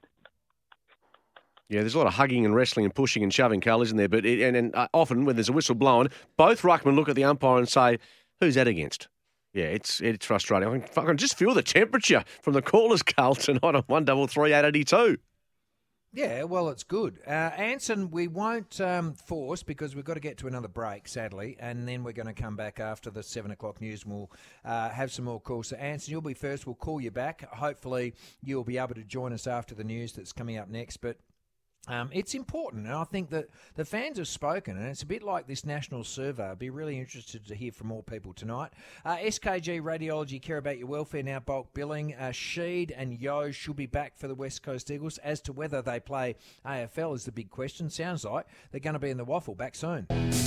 Speaker 3: Yeah, there's a lot of hugging and wrestling and pushing and shoving, Carl, isn't there? But it, and, and uh, often when there's a whistle blown, both ruckmen look at the umpire and say, "Who's that against?" Yeah, it's it's frustrating. I can, I can just feel the temperature from the callers, Carl, tonight on one double three eight eighty two.
Speaker 2: Yeah, well, it's good. Uh, Anson, we won't um, force because we've got to get to another break, sadly, and then we're going to come back after the seven o'clock news and we'll uh, have some more calls. So, Anson, you'll be first. We'll call you back. Hopefully, you'll be able to join us after the news that's coming up next. But Um, it's important, and I think that the fans have spoken, and it's a bit like this national survey. I'd be really interested to hear from more people tonight. Uh, S K G Radiology care about your welfare now, bulk billing. Uh, Sheed and Yo should be back for the West Coast Eagles. As to whether they play A F L is the big question. Sounds like they're going to be in the waffle. Back soon.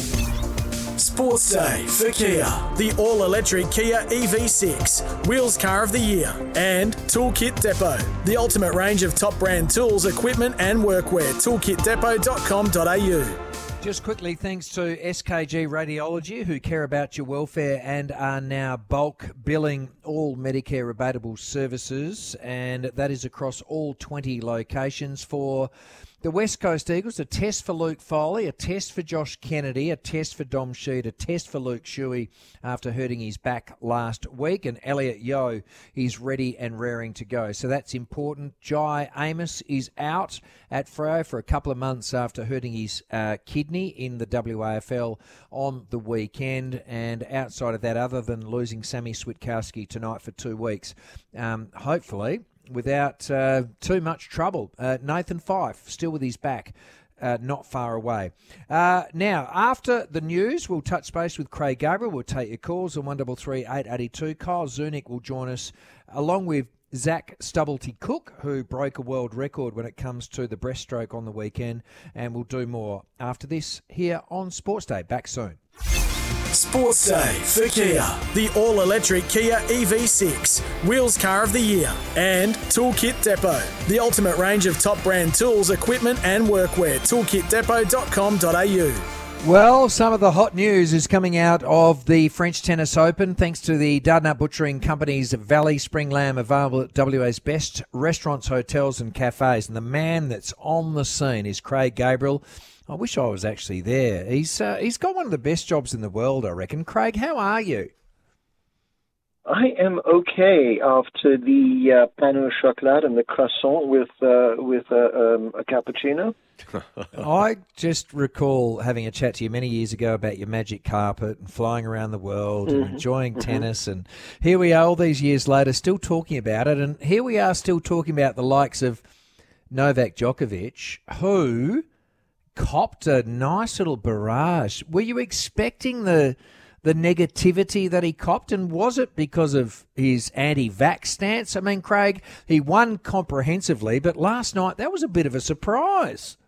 Speaker 1: Sports Day for Kia. The all-electric Kia E V six, Wheels Car of the Year. And Toolkit Depot, the ultimate range of top brand tools, equipment and workwear. toolkit depot dot com dot a u.
Speaker 2: Just quickly, thanks to S K G Radiology, who care about your welfare and are now bulk billing all Medicare rebatable services, and that is across all twenty locations for the West Coast Eagles. A test for Luke Foley, a test for Josh Kennedy, a test for Dom Sheed, a test for Luke Shuey after hurting his back last week, and Elliot Yeo is ready and raring to go. So that's important. Jai Amos is out at Freo for a couple of months after hurting his uh, kidney in the W A F L on the weekend, and outside of that, other than losing Sammy Switkowski tonight for two weeks, um, hopefully without uh, too much trouble. Uh, Nathan Fyfe, still with his back, uh, not far away. Uh, now, after the news, we'll touch base with Craig Gabriel. We'll take your calls on one double three eight eight two. Kyle Zunick will join us, along with Zach Stubblety-Cook, who broke a world record when it comes to the breaststroke on the weekend, and we'll do more after this here on Sports Day. Back soon.
Speaker 1: Sports Day for Kia. The all-electric Kia E V six, Wheels Car of the Year. And Toolkit Depot, the ultimate range of top brand tools, equipment and workwear. toolkit depot dot com dot a u.
Speaker 2: Well, some of the hot news is coming out of the French Tennis Open, thanks to the Dardanup Butchering Company's Valley Spring Lamb, available at W A's best restaurants, hotels and cafes. And the man that's on the scene is Craig Gabriel. I wish I was actually there. He's uh, he's got one of the best jobs in the world, I reckon. Craig, how are you?
Speaker 14: I am okay after the uh, pain au chocolat and the croissant with uh, with uh, um, a cappuccino.
Speaker 2: I just recall having a chat to you many years ago about your magic carpet and flying around the world
Speaker 14: Mm-hmm.
Speaker 2: and enjoying
Speaker 14: Mm-hmm.
Speaker 2: tennis. And here we are all these years later still talking about it. And here we are still talking about the likes of Novak Djokovic, who copped a nice little barrage. Were you expecting the the negativity that he copped, and was it because of his anti-vax stance? I mean, Craig, he won comprehensively, but last night that was a bit of a surprise.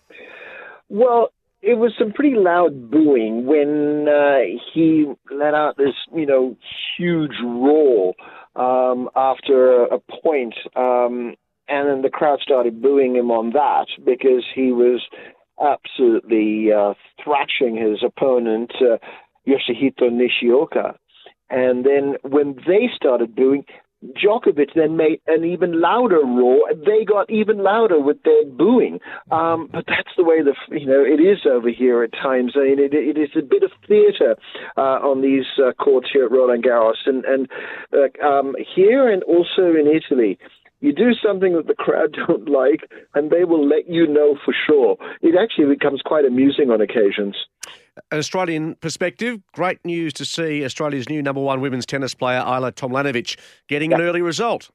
Speaker 14: Well, it was some pretty loud booing when uh, he let out this, you know, huge roar um, after a point, um, and then the crowd started booing him on that because he was absolutely uh, thrashing his opponent, uh, Yoshihito Nishioka. And then when they started booing, Djokovic then made an even louder roar. They got even louder with their booing. Um, but that's the way the you know it is over here at times. I mean, it, it is a bit of theatre uh, on these uh, courts here at Roland Garros, and and uh, um, here and also in Italy. You do something that the crowd don't like, and they will let you know for sure. It actually becomes quite amusing on occasions.
Speaker 3: An Australian perspective, great news to see Australia's new number one women's tennis player, Ajla Tomljanovic, getting an early result.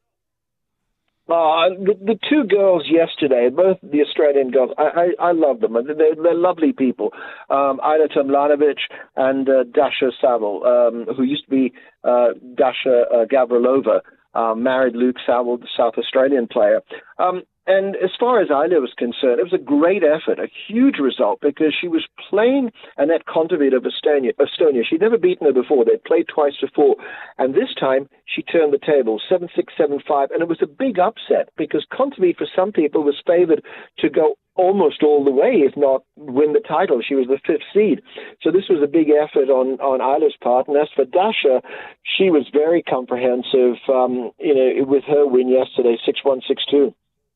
Speaker 14: Uh, the, the two girls yesterday, both the Australian girls, I, I, I love them. They're, they're lovely people. Um, Ajla Tomljanovic and uh, Dasha Saville, um, who used to be uh, Dasha uh, Gavrilova, uh, married Luke Saville, the South Australian player. Um, And as far as Ajla was concerned, it was a great effort, a huge result, because she was playing Annette Kontaveit of Estonia. Estonia. She'd never beaten her before. They'd played twice before. And this time, she turned the table, seven six, seven five. And it was a big upset, because Kontaveit, for some people, was favoured to go almost all the way, if not win the title. She was the fifth seed. So this was a big effort on, on Ajla's part. And as for Dasha, she was very comprehensive, um, you know, with her win yesterday, six one, six two.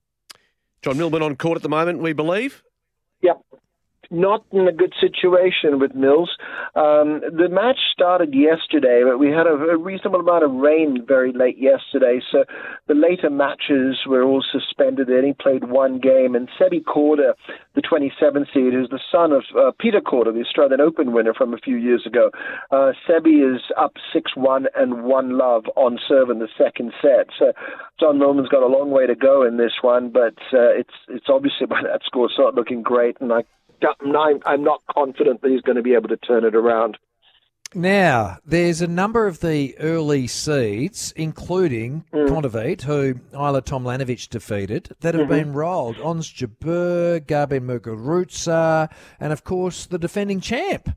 Speaker 3: John Millman on court at the moment, we believe?
Speaker 14: Yep. Not in a good situation with Mills. Um, the match started yesterday, but we had a, a reasonable amount of rain very late yesterday, so the later matches were all suspended. They only played one game, and Sebi Korda, the twenty-seventh seed, who's the son of uh, Peter Korda, the Australian Open winner from a few years ago. Uh, Sebi is up six one and one love on serve in the second set. So John Millman's got a long way to go in this one, but uh, it's it's obviously by that score it's not looking great, and I I'm not confident that he's going to be able to turn it around.
Speaker 2: Now, there's a number of the early seeds, including mm. Kontaveit, who Ajla Tomljanovic defeated, that have mm-hmm. been rolled. Ons Jabeur, Garbiñe Muguruza, and, of course, the defending champ.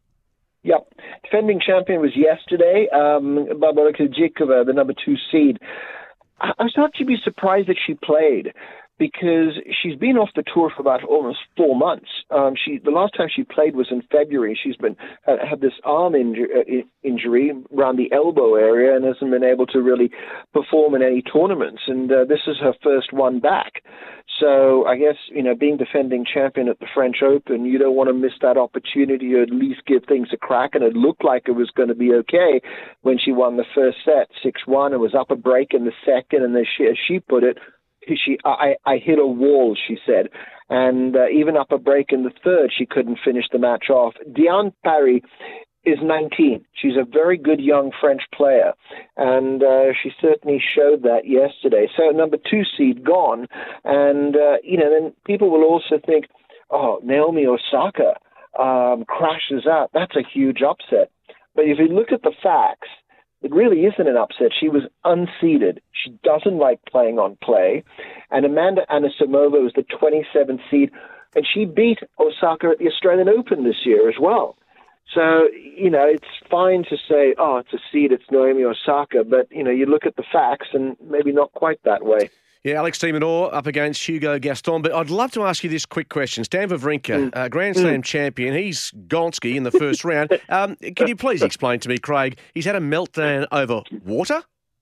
Speaker 14: Yep. Defending champion was yesterday, um, Barbora Krejcikova, the number two seed. I, I thought she'd be surprised that she played, because she's been off the tour for about almost four months. Um, she the last time she played was in February. She's been had, had this arm inju- uh, injury around the elbow area and hasn't been able to really perform in any tournaments. And uh, this is her first one back. So I guess, you know, being defending champion at the French Open, you don't want to miss that opportunity or at least give things a crack. And it looked like it was going to be okay when she won the first set, six one. It was up a break in the second, and then she, as she put it, She, I, I hit a wall, she said. And uh, even up a break in the third, she couldn't finish the match off. Diane Parry is nineteen. She's a very good young French player. And uh, she certainly showed that yesterday. So number two seed gone. And, uh, you know, then people will also think, oh, Naomi Osaka um, crashes out. That's a huge upset. But if you look at the facts, it really isn't an upset. She was unseeded. She doesn't like playing on clay. And Amanda Anisimova was the twenty-seventh seed, and she beat Osaka at the Australian Open this year as well. So, you know, it's fine to say, oh, it's a seed, it's Naomi Osaka, but, you know, you look at the facts and maybe not quite that way.
Speaker 3: Yeah, Alex de Minaur up against Hugo Gaston. But I'd love to ask you this quick question. Stan Wawrinka, mm. uh, Grand Slam mm. champion, he's Gonski in the first round. Um, can you please explain to me, Craig, he's had a meltdown over water?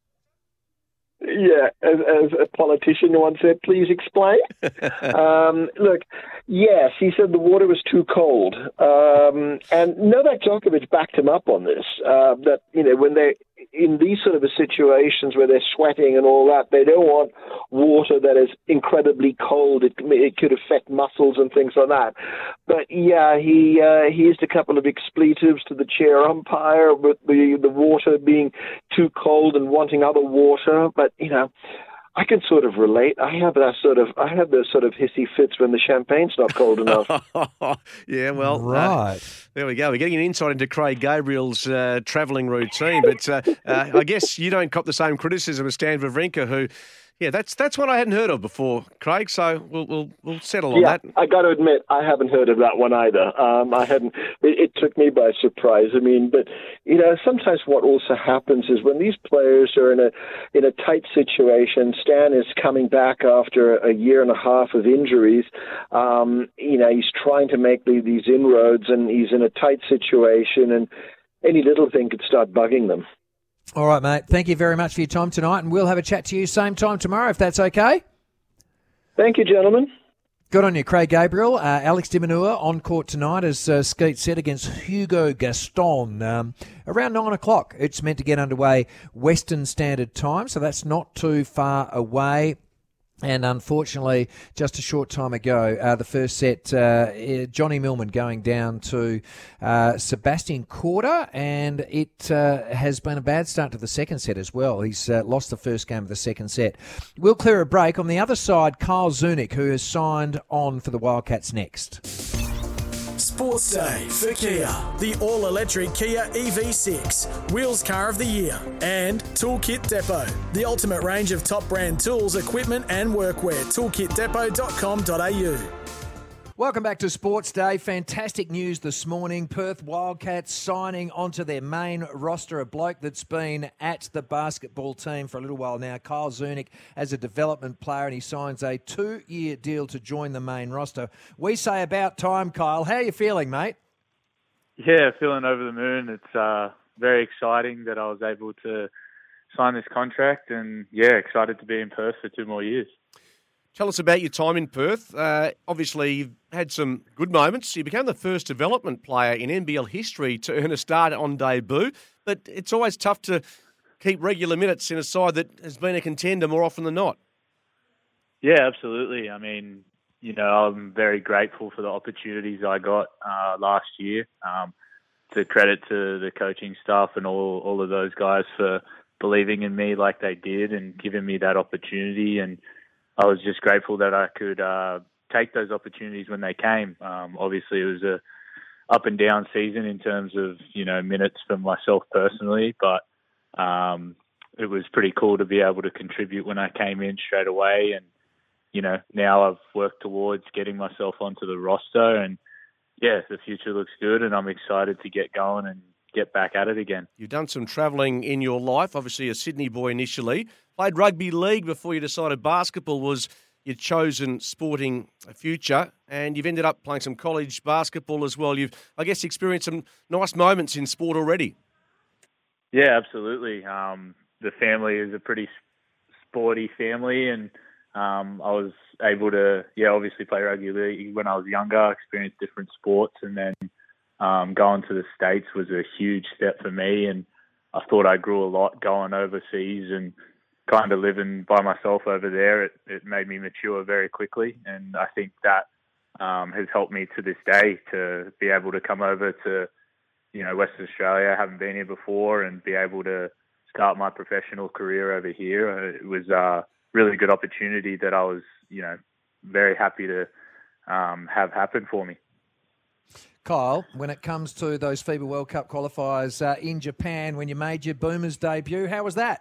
Speaker 14: Yeah, as, as a politician once said, please explain. um, look, yes, he said the water was too cold. Um, and Novak Djokovic backed him up on this, uh, that, you know, when they're in these sort of situations where they're sweating and all that, they don't want water that is incredibly cold. It, it could affect muscles and things like that. But yeah, he uh, he used a couple of expletives to the chair umpire with the, the water being too cold and wanting other water. But, you know, I can sort of relate. I have that sort of, I have those sort of hissy fits when the champagne's not cold enough.
Speaker 3: Yeah, well,
Speaker 2: right.
Speaker 3: Uh, there we go. We're getting an insight into Craig Gabriel's uh, travelling routine. But uh, uh, I guess you don't cop the same criticism as Stan Wawrinka, who Yeah, that's that's one I hadn't heard of before, Craig. So we'll we'll, we'll settle on
Speaker 14: Yeah,
Speaker 3: that.
Speaker 14: I got to admit, I haven't heard of that one either. Um, I hadn't. It, it took me by surprise. I mean, but you know, sometimes what also happens is when these players are in a in a tight situation. Stan is coming back after a year and a half of injuries. Um, you know, he's trying to make the, these inroads, and he's in a tight situation, and any little thing could start bugging them.
Speaker 2: All right, mate. Thank you very much for your time tonight, and we'll have a chat to you same time tomorrow, if that's okay.
Speaker 14: Thank you, gentlemen.
Speaker 2: Good on you, Craig Gabriel. Uh, Alex de Minaur on court tonight, as uh, Skeet said, against Hugo Gaston. Um, around nine o'clock, it's meant to get underway Western Standard Time, so that's not too far away. And unfortunately, just a short time ago, uh, the first set, uh, Johnny Millman going down to uh, Sebastian Korda, and it uh, has been a bad start to the second set as well. He's uh, lost the first game of the second set. We'll clear a break. On the other side, Kyle Zunic, who has signed on for the Wildcats next.
Speaker 1: Sports Day for Kia, the all-electric Kia E V six, Wheels Car of the Year, and Toolkit Depot, the ultimate range of top brand tools, equipment and workwear, toolkit depot dot com dot a u.
Speaker 2: Welcome back to Sports Day. Fantastic news this morning. Perth Wildcats signing onto their main roster, a bloke that's been at the basketball team for a little while now, Kyle Zunic, as a development player, and he signs a two-year deal to join the main roster. We say about time, Kyle. How are you feeling, mate?
Speaker 15: Yeah, feeling over the moon. It's uh, very exciting that I was able to sign this contract, and, yeah, excited to be in Perth for two more years.
Speaker 3: Tell us about your time in Perth. Uh, obviously, you've had some good moments. You became the first development player in N B L history to earn a start on debut, but it's always tough to keep regular minutes in a side that has been a contender more often than not.
Speaker 15: Yeah, absolutely. I mean, you know, I'm very grateful for the opportunities I got uh, last year. Um, to credit to the coaching staff and all, all of those guys for believing in me like they did and giving me that opportunity, and I was just grateful that I could uh, take those opportunities when they came. Um, obviously, it was a up and down season in terms of, you know, minutes for myself personally, but um, it was pretty cool to be able to contribute when I came in straight away. And, you know, now I've worked towards getting myself onto the roster, and yeah, the future looks good, and I'm excited to get going and get back at it again.
Speaker 3: You've done some travelling in your life, obviously a Sydney boy initially. Played rugby league before you decided basketball was your chosen sporting future, and you've ended up playing some college basketball as well. You've, I guess, experienced some nice moments in sport already.
Speaker 15: Yeah, absolutely. Um, the family is a pretty sporty family, and um, I was able to, yeah, obviously play rugby league when I was younger, experienced different sports, and then um, going to the States was a huge step for me, and I thought I grew a lot going overseas, and kind of living by myself over there, it, it made me mature very quickly. And I think that um, has helped me to this day to be able to come over to, you know, Western Australia. I haven't been here before, and be able to start my professional career over here. It was a really good opportunity that I was, you know, very happy to um, have happen for me.
Speaker 2: Kyle, when it comes to those FIBA World Cup qualifiers uh, in Japan, when you made your Boomers debut, how was that?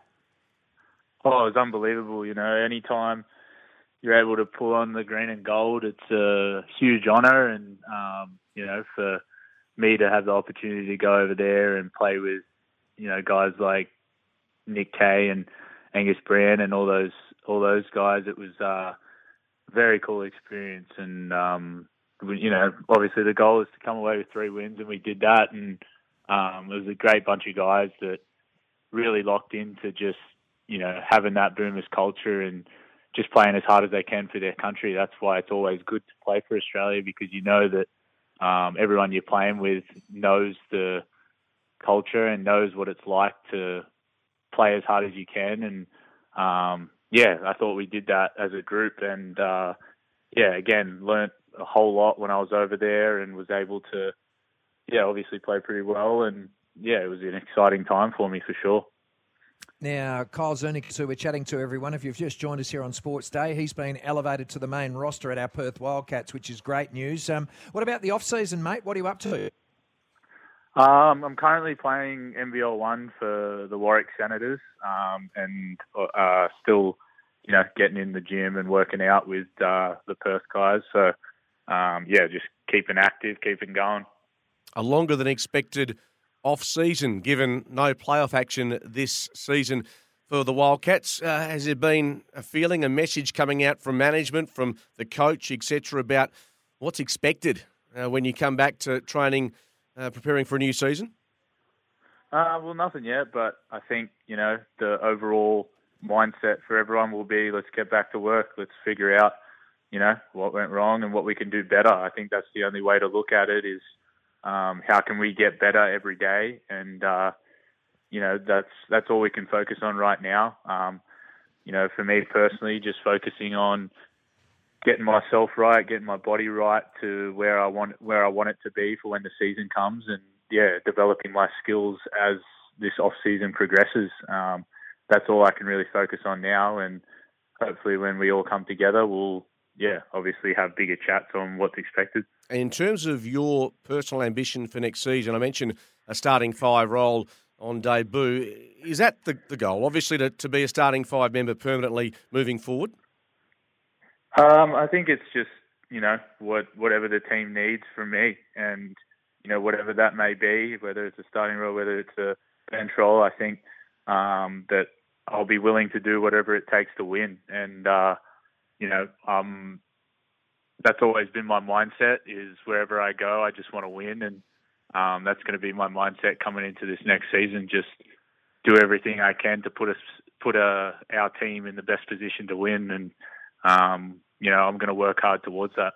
Speaker 15: Oh, it was unbelievable. You know, anytime you're able to pull on the green and gold, it's a huge honour. And, um, you know, for me to have the opportunity to go over there and play with, you know, guys like Nick Kay and Angus Brown and all those all those guys, it was a very cool experience. And, um, you know, obviously the goal is to come away with three wins, and we did that. And um, it was a great bunch of guys that really locked into just, you know, having that Boomers culture and just playing as hard as they can for their country. That's why it's always good to play for Australia, because you know that um, everyone you're playing with knows the culture and knows what it's like to play as hard as you can. And, um, yeah, I thought we did that as a group. And, uh, yeah, again, learnt a whole lot when I was over there and was able to, yeah, obviously play pretty well. And, yeah, it was an exciting time for me for sure.
Speaker 2: Now, Kyle Zunic, who we're chatting to, everyone, if you've just joined us here on Sports Day, he's been elevated to the main roster at our Perth Wildcats, which is great news. Um, what about the off-season, mate? What are you up to?
Speaker 15: Um, I'm currently playing N B L one for the Warwick Senators, um, and uh, still you know, getting in the gym and working out with uh, the Perth guys. So, um, yeah, just keeping active, keeping going.
Speaker 3: A longer than expected off-season, given no playoff action this season for the Wildcats. Uh, has there been a feeling, a message coming out from management, from the coach, et cetera, about what's expected uh, when you come back to training, uh, preparing for a new season?
Speaker 15: Uh, well, nothing yet, but I think, you know, the overall mindset for everyone will be, let's get back to work. Let's figure out, you know, what went wrong and what we can do better. I think that's the only way to look at it is um, how can we get better every day? And, uh, you know, that's that's all we can focus on right now. Um, you know, for me personally, just focusing on getting myself right, getting my body right to where I want where I want it to be for when the season comes, and yeah, developing my skills as this off season progresses. Um, that's all I can really focus on now, and hopefully when we all come together, we'll yeah obviously have bigger chats on what's expected.
Speaker 3: In terms of your personal ambition for next season, I mentioned a starting five role on debut. Is that the, the goal, obviously, to, to be a starting five member permanently moving forward?
Speaker 15: Um, I think it's just, you know, what whatever the team needs from me, and, you know, whatever that may be, whether it's a starting role, whether it's a bench role, I think um, that I'll be willing to do whatever it takes to win. And, uh, you know, um, that's always been my mindset, is wherever I go, I just want to win. And um, that's going to be my mindset coming into this next season, just do everything I can to put us, put a, our team in the best position to win. And, um, you know, I'm going to work hard towards that.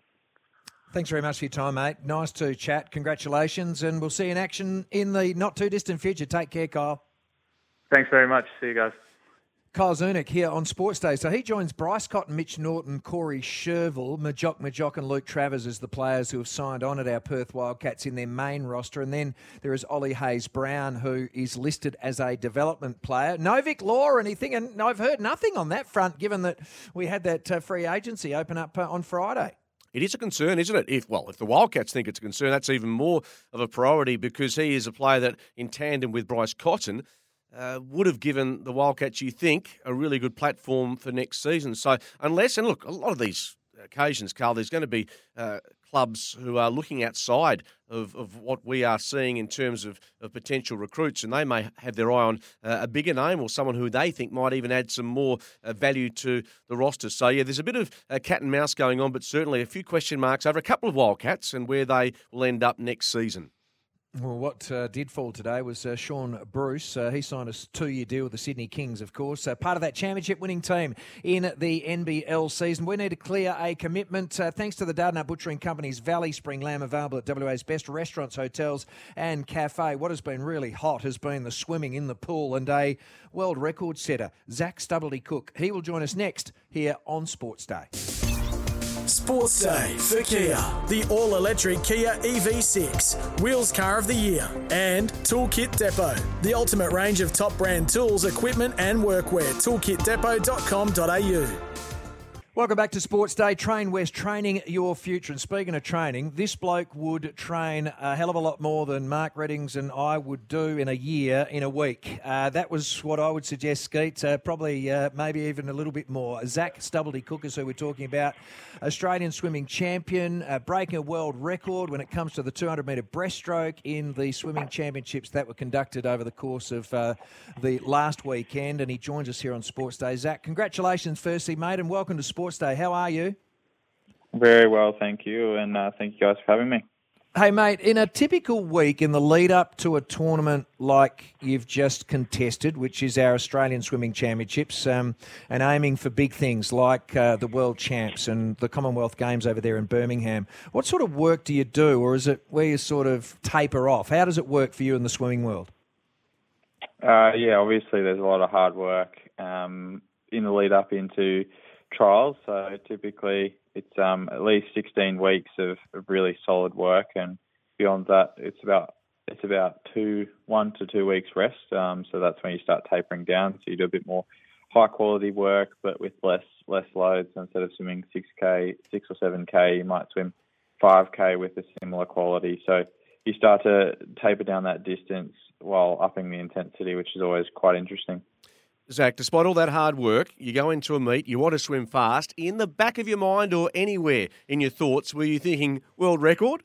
Speaker 2: Thanks very much for your time, mate. Nice to chat. Congratulations, and we'll see you in action in the not-too-distant future. Take care, Kyle.
Speaker 15: Thanks very much. See you guys.
Speaker 2: Kyle Zunick here on Sports Day. So he joins Bryce Cotton, Mitch Norton, Corey Shervill, Majok Majok and Luke Travers as the players who have signed on at our Perth Wildcats in their main roster. And then there is Ollie Hayes-Brown, who is listed as a development player. No Vic Law or anything, and I've heard nothing on that front, given that we had that uh, free agency open up uh, on Friday.
Speaker 3: It is a concern, isn't it? If well, if the Wildcats think it's a concern, that's even more of a priority, because he is a player that, in tandem with Bryce Cotton, uh, would have given the Wildcats, you think, a really good platform for next season. So unless, and look, a lot of these occasions, Carl, there's going to be uh, clubs who are looking outside of, of what we are seeing in terms of, of potential recruits, and they may have their eye on uh, a bigger name or someone who they think might even add some more uh, value to the roster. So, yeah, there's a bit of uh, cat and mouse going on, but certainly a few question marks over a couple of Wildcats and where they will end up next season.
Speaker 2: Well, what uh, did fall today was uh, Sean Bruce. Uh, he signed a two-year deal with the Sydney Kings, of course, uh, part of that championship-winning team in the N B L season. We need to clear a commitment. Uh, thanks to the Dardanup Butchering Company's Valley Spring Lamb, available at W A's best restaurants, hotels and cafe. What has been really hot has been the swimming in the pool, and a world record setter, Zach Stubblety-Cook. He will join us next here on Sports Day.
Speaker 1: Sports Day for Kia, the all-electric Kia E V six, Wheels Car of the Year, and Toolkit Depot, the ultimate range of top brand tools, equipment and workwear. toolkit depot dot com dot a u.
Speaker 2: Welcome back to Sports Day. Train West, training your future. And speaking of training, this bloke would train a hell of a lot more than Mark Reddings and I would do in a year, in a week. Uh, that was what I would suggest, Skeet. Uh, probably, uh, maybe even a little bit more. Zach Stubblety-Cook is who we're talking about. Australian swimming champion, uh, breaking a world record when it comes to the two hundred metre breaststroke in the swimming championships that were conducted over the course of uh, the last weekend. And he joins us here on Sports Day. Zach, congratulations firstly, mate, and welcome to Sports Day. How are you?
Speaker 16: Very well, thank you, and uh, thank you guys for having me.
Speaker 2: Hey, mate, in a typical week in the lead-up to a tournament like you've just contested, which is our Australian Swimming Championships, um, and aiming for big things like uh, the World Champs and the Commonwealth Games over there in Birmingham, what sort of work do you do, or is it where you sort of taper off? How does it work for you in the swimming world?
Speaker 16: Uh, yeah, obviously there's a lot of hard work um, in the lead-up into trials, so typically it's um, at least sixteen weeks of, of really solid work, and beyond that it's about it's about two one to two weeks rest, um, so that's when you start tapering down, so you do a bit more high quality work but with less less loads. Instead of swimming six K, six or seven K, you might swim five K with a similar quality, so you start to taper down that distance while upping the intensity, which is always quite interesting.
Speaker 3: Zach, despite all that hard work, you go into a meet, you want to swim fast. In the back of your mind or anywhere in your thoughts, were you thinking world record?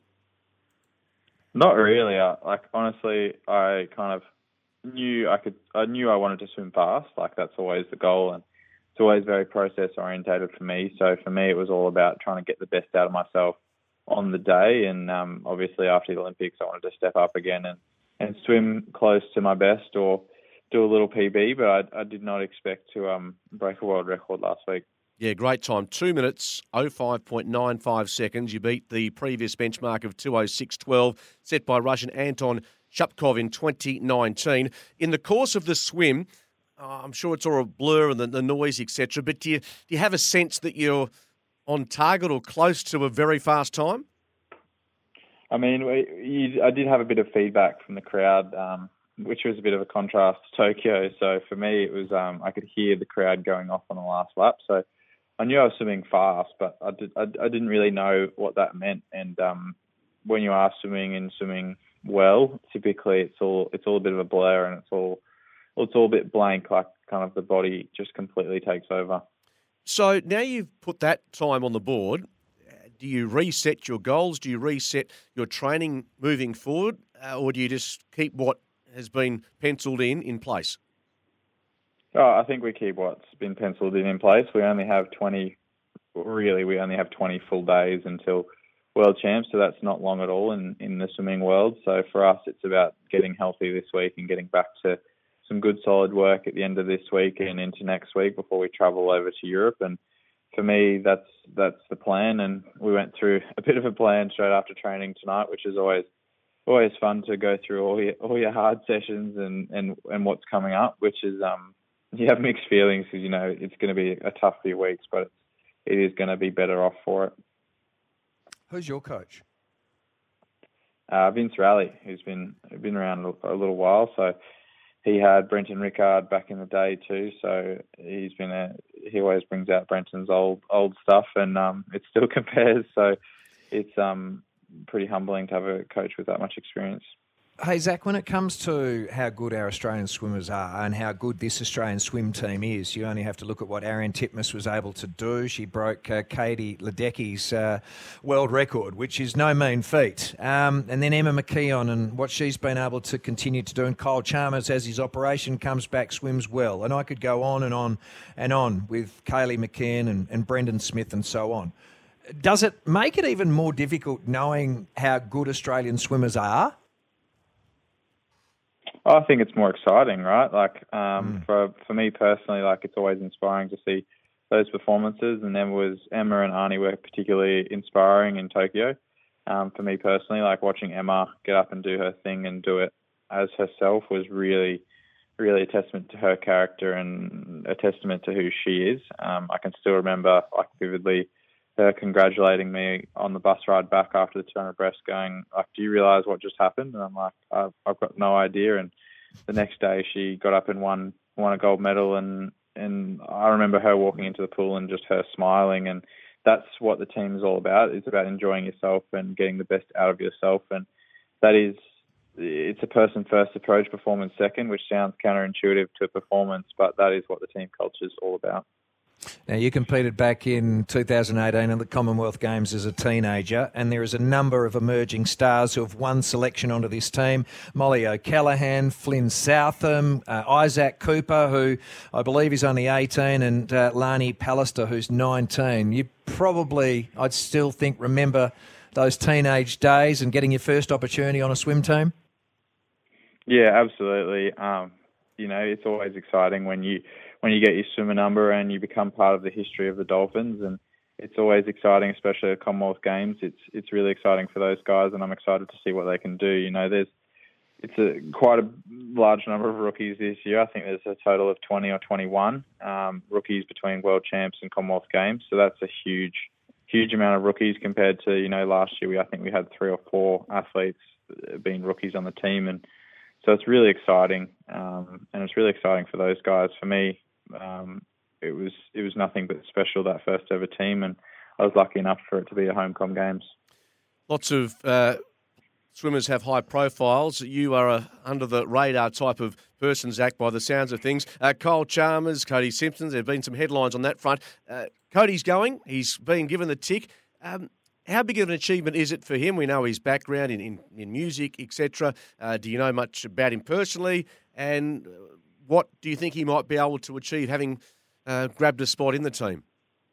Speaker 16: Not really. I, like honestly, I kind of knew I could. I knew I wanted to swim fast. Like that's always the goal, and it's always very process orientated for me. So for me, it was all about trying to get the best out of myself on the day. And um, obviously, after the Olympics, I wanted to step up again and, and swim close to my best or do a little P B. But I, I did not expect to um, break a world record last week.
Speaker 3: Yeah, great time. Two minutes, oh five point nine five seconds. You beat the previous benchmark of two oh six twelve set by Russian Anton Shupkov in twenty nineteen. In the course of the swim, uh, I'm sure it's all a blur and the, the noise, et cetera, but do you, do you have a sense that you're on target or close to a very fast time?
Speaker 16: I mean, we, you, I did have a bit of feedback from the crowd, um, which was a bit of a contrast to Tokyo. So for me, it was um, I could hear the crowd going off on the last lap. So I knew I was swimming fast, but I, did, I, I didn't really know what that meant. And um, when you are swimming and swimming well, typically it's all it's all a bit of a blur and it's all it's all a bit blank, like kind of the body just completely takes over.
Speaker 3: So now you've put that time on the board, do you reset your goals? Do you reset your training moving forward? Uh, or do you just keep what has been penciled in in place?
Speaker 16: Oh, I think we keep what's been penciled in in place. We only have twenty, really, we only have twenty full days until World Champs, so that's not long at all in, in the swimming world. So for us, it's about getting healthy this week and getting back to some good solid work at the end of this week and into next week before we travel over to Europe. And for me, that's that's the plan. And we went through a bit of a plan straight after training tonight, which is always always fun to go through all your all your hard sessions and, and, and what's coming up, which is um you have mixed feelings because you know it's going to be a tough few weeks, but it is going to be better off for it.
Speaker 2: Who's your coach?
Speaker 16: Uh, Vince Raleigh, who's been been around a little while. So he had Brenton Rickard back in the day too. So he's been a he always brings out Brenton's old old stuff, and um, it still compares. So it's um pretty humbling to have a coach with that much experience.
Speaker 2: Hey, Zach, when it comes to how good our Australian swimmers are and how good this Australian swim team is, you only have to look at what Arian Titmus was able to do. She broke uh, Katie Ledecky's uh, world record, which is no mean feat. Um, and then Emma McKeon and what she's been able to continue to do. And Kyle Chalmers, as his operation comes back, swims well. And I could go on and on and on with Kaylee McKeon and, and Brendan Smith and so on. Does it make it even more difficult knowing how good Australian swimmers are?
Speaker 16: I think it's more exciting, right? Like um, mm. for for me personally, like it's always inspiring to see those performances. And then was Emma and Arnie were particularly inspiring in Tokyo. Um, for me personally, like watching Emma get up and do her thing and do it as herself was really, really a testament to her character and a testament to who she is. Um, I can still remember like vividly her congratulating me on the bus ride back after the two hundred breast going, like, do you realise what just happened? And I'm like, I've, I've got no idea. And the next day she got up and won won a gold medal. And, and I remember her walking into the pool and just her smiling. And that's what the team is all about. It's about enjoying yourself and getting the best out of yourself. And that is, it's a person-first approach, performance second, which sounds counterintuitive to performance, but that is what the team culture is all about.
Speaker 2: Now, you competed back in two thousand eighteen at the Commonwealth Games as a teenager, and there is a number of emerging stars who have won selection onto this team. Molly O'Callaghan, Flynn Southam, uh, Isaac Cooper, who I believe is only eighteen, and uh, Lani Pallister, who's nineteen. You probably, I'd still think, remember those teenage days and getting your first opportunity on a swim team?
Speaker 16: Yeah, absolutely. Um, you know, it's always exciting when you when you get your swimmer number and you become part of the history of the Dolphins, and it's always exciting, especially at Commonwealth Games. It's it's really exciting for those guys, and I'm excited to see what they can do. You know, there's it's a quite a large number of rookies this year. I think there's a total of twenty or twenty-one um, rookies between World Champs and Commonwealth Games. So that's a huge, huge amount of rookies compared to, you know, last year we I think we had three or four athletes being rookies on the team, and so it's really exciting, um, and it's really exciting for those guys. For me, um, it was it was nothing but special, that first ever team, and I was lucky enough for it to be a home com games.
Speaker 3: Lots of uh, swimmers have high profiles. You are a under the radar type of person, Zach, by the sounds of things. Uh, Kyle Chalmers, Cody Simpson, there have been some headlines on that front. Uh, Cody's going. He's been given the tick. Um, how big of an achievement is it for him? We know his background in, in, in music, et cetera. Uh, do you know much about him personally? And what do you think he might be able to achieve having uh, grabbed a spot in the team?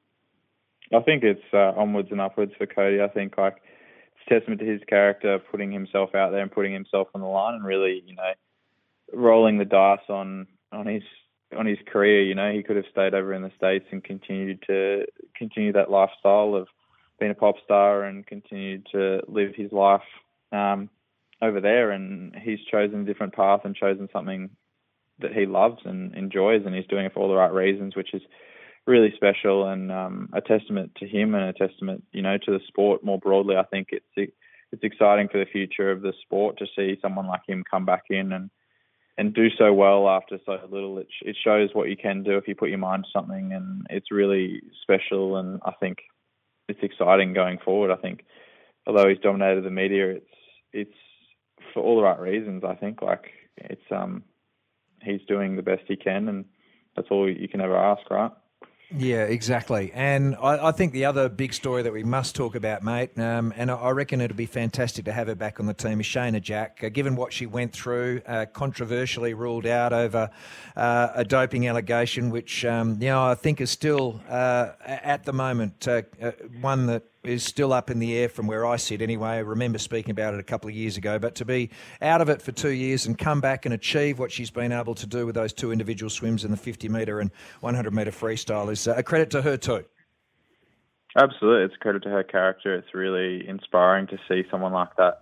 Speaker 16: I think it's uh, onwards and upwards for Cody. I think like it's a testament to his character, putting himself out there and putting himself on the line, and really, you know, rolling the dice on on his on his career. You know, he could have stayed over in the States and continued to continue that lifestyle of being a pop star and continued to live his life um, over there. And he's chosen a different path and chosen something that he loves and enjoys, and he's doing it for all the right reasons, which is really special and um, a testament to him and a testament, you know, to the sport more broadly. I think it's it's exciting for the future of the sport to see someone like him come back in and and do so well after so little. It, it shows what you can do if you put your mind to something, and it's really special. And I think it's exciting going forward. I think although he's dominated the media, it's it's for all the right reasons. I think like it's um he's doing the best he can, and that's all you can ever ask, right?
Speaker 2: Yeah, exactly. And I, I think the other big story that we must talk about, mate, um, and I reckon it'll be fantastic to have her back on the team, is Shayna Jack. Uh, given what she went through, uh, controversially ruled out over uh, a doping allegation, which, um, you know, I think is still, uh, at the moment, uh, uh, one that is still up in the air from where I sit anyway. I remember speaking about it a couple of years ago, but to be out of it for two years and come back and achieve what she's been able to do with those two individual swims in the fifty metre and one hundred metre freestyle is a credit to her too.
Speaker 16: Absolutely. It's a credit to her character. It's really inspiring to see someone like that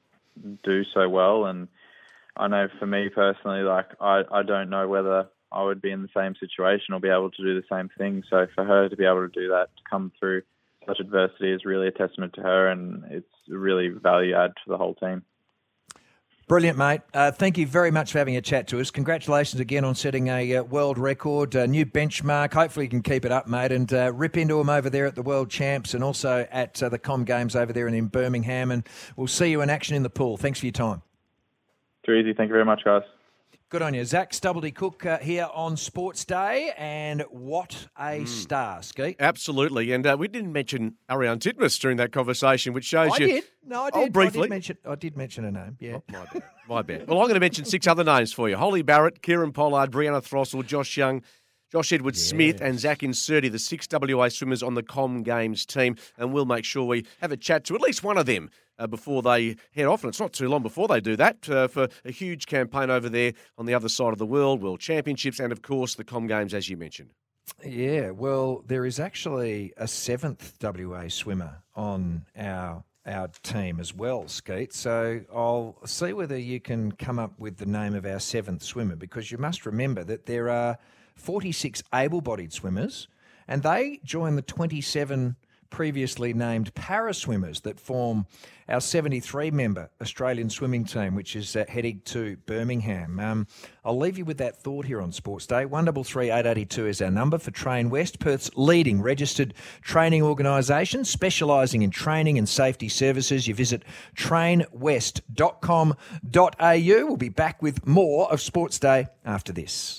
Speaker 16: do so well. And I know for me personally, like I, I don't know whether I would be in the same situation or be able to do the same thing. So for her to be able to do that, to come through such adversity, is really a testament to her, and it's a really value add to the whole team.
Speaker 2: Brilliant, mate. Uh, thank you very much for having a chat to us. Congratulations again on setting a uh, world record, a new benchmark. Hopefully you can keep it up, mate, and uh, rip into them over there at the World Champs and also at uh, the Com Games over there in Birmingham. And we'll see you in action in the pool. Thanks for your time.
Speaker 16: Too easy. Thank you very much, guys.
Speaker 2: Good on you. Zach Stubblety-Cook uh, here on Sports Day, and what a mm. star, Skeet.
Speaker 3: Absolutely, and uh, we didn't mention Ariane Titmus during that conversation, which shows
Speaker 2: I
Speaker 3: you...
Speaker 2: I did. No, I did.
Speaker 3: Oh, briefly.
Speaker 2: I did mention, I did mention her name, yeah.
Speaker 3: Oh, my bad. My bad. Well, I'm going to mention six other names for you. Holly Barrett, Kieran Pollard, Brianna Throssell, Josh Young, Josh Edwards-Smith yes. and Zach Inserti, the six W A swimmers on the Com Games team, and we'll make sure we have a chat to at least one of them uh, before they head off, and it's not too long before they do that, uh, for a huge campaign over there on the other side of the world, World Championships, and, of course, the Com Games, as you mentioned.
Speaker 2: Yeah, well, there is actually a seventh W A swimmer on our our team as well, Skeet. So I'll see whether you can come up with the name of our seventh swimmer, because you must remember that there are forty-six able-bodied swimmers, and they join the twenty-seven previously named para-swimmers that form our seventy-three member Australian swimming team, which is uh, heading to Birmingham. Um, I'll leave you with that thought here on Sports Day. one three three eight eight two is our number for Train West, Perth's leading registered training organisation specialising in training and safety services. You visit train west dot com dot a u. We'll be back with more of Sports Day after this.